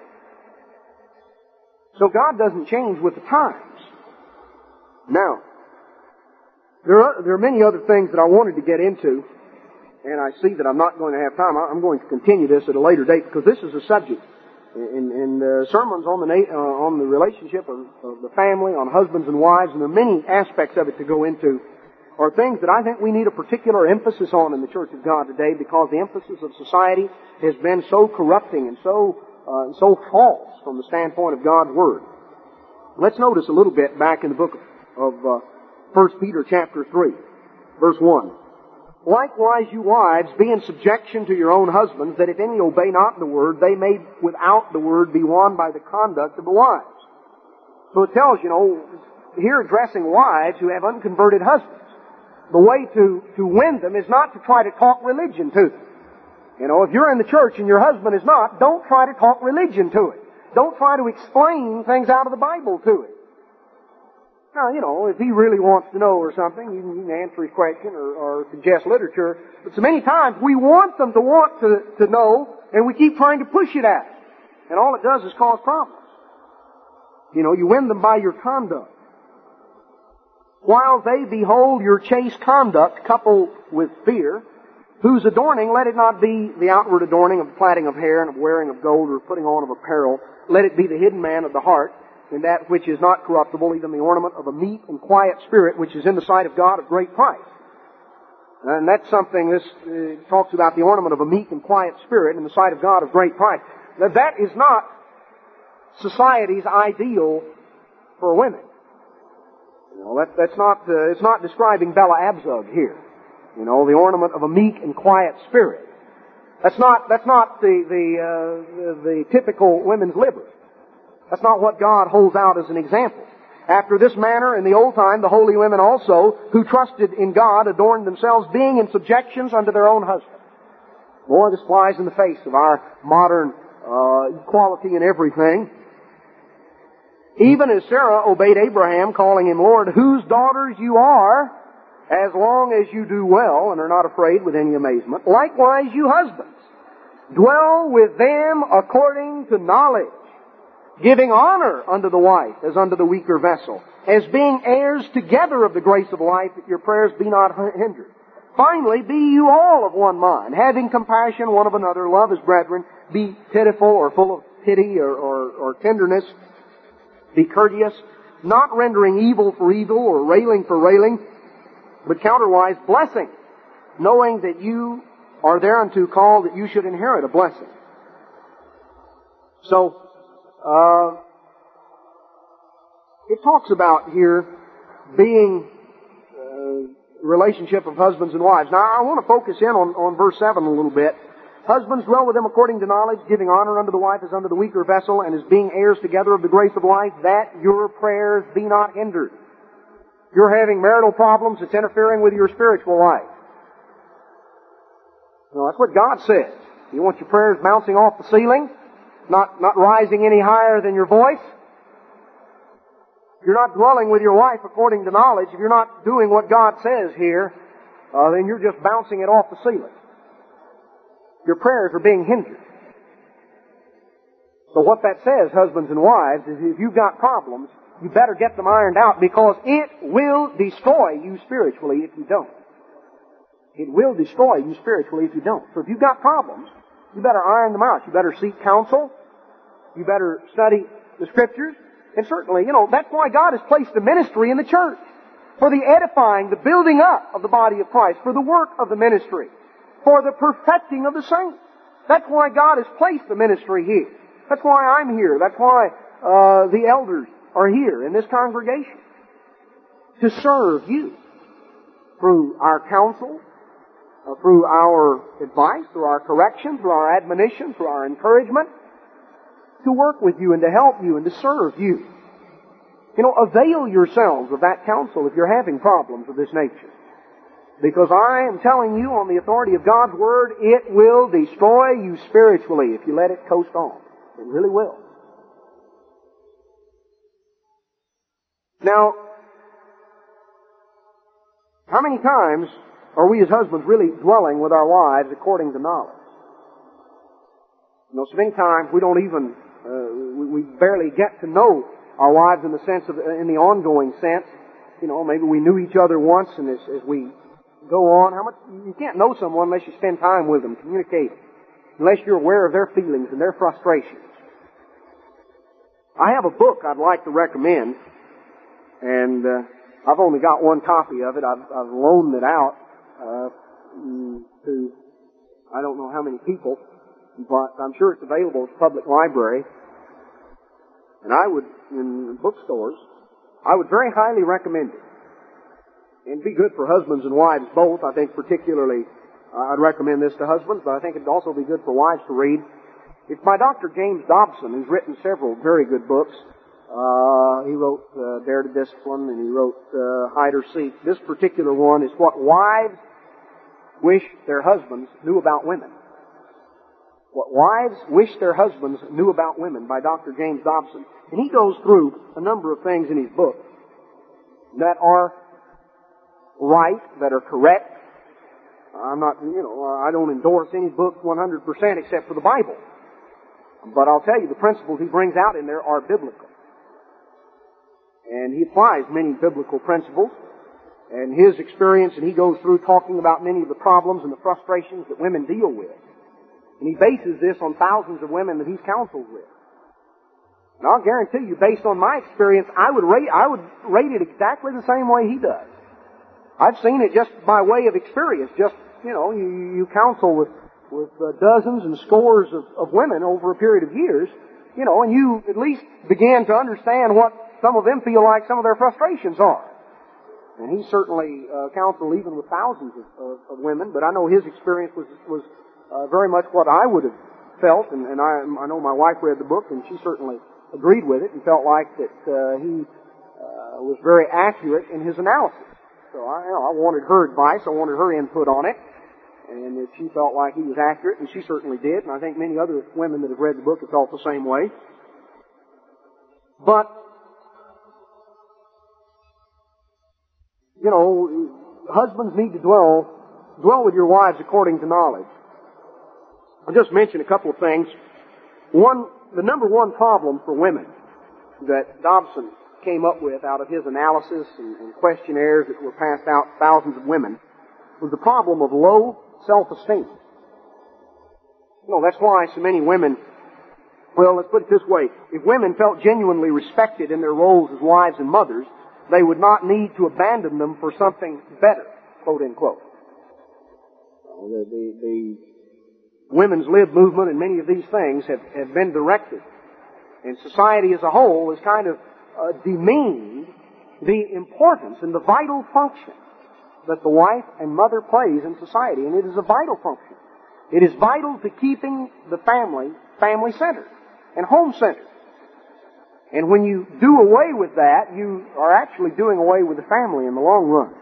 [SPEAKER 1] So God doesn't change with the times. Now, there are, there are many other things that I wanted to get into, and I see that I'm not going to have time. I'm going to continue this at a later date because this is a subject in, in uh, sermons on the uh, on the relationship of, of the family, on husbands and wives, and there are many aspects of it to go into, are things that I think we need a particular emphasis on in the Church of God today because the emphasis of society has been so corrupting and so uh, so false from the standpoint of God's Word. Let's notice a little bit back in the book of uh, First Peter chapter three, verse one. Likewise, you wives, be in subjection to your own husbands, that if any obey not the word, they may without the word be won by the conduct of the wives. So it tells, you know, here addressing wives who have unconverted husbands. The way to, to win them is not to try to talk religion to them. You know, if you're in the church and your husband is not, don't try to talk religion to it. Don't try to explain things out of the Bible to it. Now, you know, if he really wants to know or something, you can, you can answer his question or, or suggest literature. But so many times we want them to want to, to know, and we keep trying to push it at them. And all it does is cause problems. You know, you win them by your conduct. While they behold your chaste conduct coupled with fear, whose adorning, let it not be the outward adorning of plaiting of hair and of wearing of gold or putting on of apparel. Let it be the hidden man of the heart, and that which is not corruptible, even the ornament of a meek and quiet spirit, which is in the sight of God of great price. And that's something, this uh, talks about the ornament of a meek and quiet spirit in the sight of God of great price. Now that is not society's ideal for women. You know, that, that's not, uh, it's not describing Bella Abzug here. You know, the ornament of a meek and quiet spirit. That's not, that's not the, the, uh, the, the typical women's liberty. That's not what God holds out as an example. After this manner, in the old time, the holy women also, who trusted in God, adorned themselves, being in subjections unto their own husbands. Boy, this flies in the face of our modern uh, equality in everything. Even as Sarah obeyed Abraham, calling him Lord, whose daughters you are, as long as you do well and are not afraid with any amazement. Likewise, you husbands, dwell with them according to knowledge, giving honor unto the wife as unto the weaker vessel, as being heirs together of the grace of life, that your prayers be not hindered. Finally, be you all of one mind, having compassion one of another, love as brethren, be pitiful or full of pity or, or, or tenderness, be courteous, not rendering evil for evil or railing for railing, but counterwise blessing, knowing that you are thereunto called that you should inherit a blessing. So, Uh, it talks about here being uh, relationship of husbands and wives. Now, I want to focus in on, on verse seven a little bit Husbands, dwell with them according to knowledge, giving honor unto the wife as unto the weaker vessel, and as being heirs together of the grace of life, that your prayers be not hindered. You're having marital problems, it's interfering with your spiritual life. No, that's what God says. You want your prayers bouncing off the ceiling, not, not rising any higher than your voice. If you're not dwelling with your wife according to knowledge, if you're not doing what God says here, uh, then you're just bouncing it off the ceiling. Your prayers are being hindered. So what that says, husbands and wives, is if you've got problems, you better get them ironed out, because it will destroy you spiritually if you don't. It will destroy you spiritually if you don't. So if you've got problems, you better iron them out. You better seek counsel. You better study the Scriptures. And certainly, you know, that's why God has placed a ministry in the church. For the edifying, the building up of the body of Christ. For the work of the ministry. For the perfecting of the saints. That's why God has placed the ministry here. That's why I'm here. That's why uh, the elders are here in this congregation. To serve you. Through our counsel, uh, through our advice, through our correction, through our admonition, through our encouragement. To work with you and to help you and to serve you. You know, avail yourselves of that counsel if you're having problems of this nature. Because I am telling you on the authority of God's Word, it will destroy you spiritually if you let it coast on. It really will. Now, how many times are we as husbands really dwelling with our wives according to knowledge? You know, so many times we don't even, uh, we, we barely get to know our wives in the sense of, in the ongoing sense. You know, maybe we knew each other once, and as, as we go on, how much, you can't know someone unless you spend time with them, communicate, unless you're aware of their feelings and their frustrations. I have a book I'd like to recommend, and uh, I've only got one copy of it. I've, I've loaned it out uh, to I don't know how many people, but I'm sure it's available at the public library. And I would, in bookstores, I would very highly recommend it. And it'd be good for husbands and wives both. I think particularly uh, I'd recommend this to husbands, but I think it'd also be good for wives to read. It's by Doctor James Dobson, who's written several very good books. Uh, he wrote uh, Dare to Discipline, and he wrote uh, Hide or Seek. This particular one is What Wives Wish Their Husbands Knew About Women. What Wives Wish Their Husbands Knew About Women by Doctor James Dobson. And he goes through a number of things in his book that are right, that are correct. I'm not, you know, I don't endorse any book one hundred percent except for the Bible. But I'll tell you, the principles he brings out in there are biblical. And he applies many biblical principles. And his experience, and he goes through talking about many of the problems and the frustrations that women deal with. And he bases this on thousands of women that he's counseled with. And I'll guarantee you, based on my experience, I would rate, I would rate it exactly the same way he does. I've seen it just by way of experience. Just, you know, you, you counsel with, with uh, dozens and scores of, of women over a period of years, you know, and you at least begin to understand what some of them feel like some of their frustrations are. And he certainly uh, counseled even with thousands of, of, of women, but I know his experience was was uh, very much what I would have felt, and, and I, I know my wife read the book, and she certainly agreed with it and felt like that uh, he uh, was very accurate in his analysis. So I, you know, I wanted her advice, I wanted her input on it, and that she felt like he was accurate, and she certainly did, and I think many other women that have read the book have felt the same way. But, you know, husbands need to dwell, dwell with your wives according to knowledge. I'll just mention a couple of things. One, the number one problem for women that Dobson came up with out of his analysis and, and questionnaires that were passed out to thousands of women was the problem of low self-esteem. You know, that's why so many women, well, let's put it this way, if women felt genuinely respected in their roles as wives and mothers, they would not need to abandon them for something better, quote unquote. The, the, the women's lib movement and many of these things have, have been directed, and society as a whole has kind of uh, demeaned the importance and the vital function that the wife and mother plays in society, and it is a vital function. It is vital to keeping the family family-centered and home-centered. And when you do away with that, you are actually doing away with the family in the long run.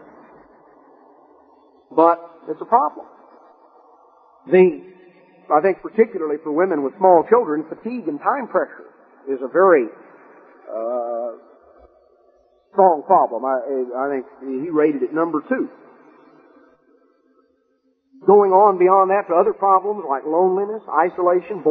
[SPEAKER 1] But it's a problem. The, I think particularly for women with small children, fatigue and time pressure is a very uh, strong problem. I, I think he rated it number two. Going on beyond that to other problems like loneliness, isolation,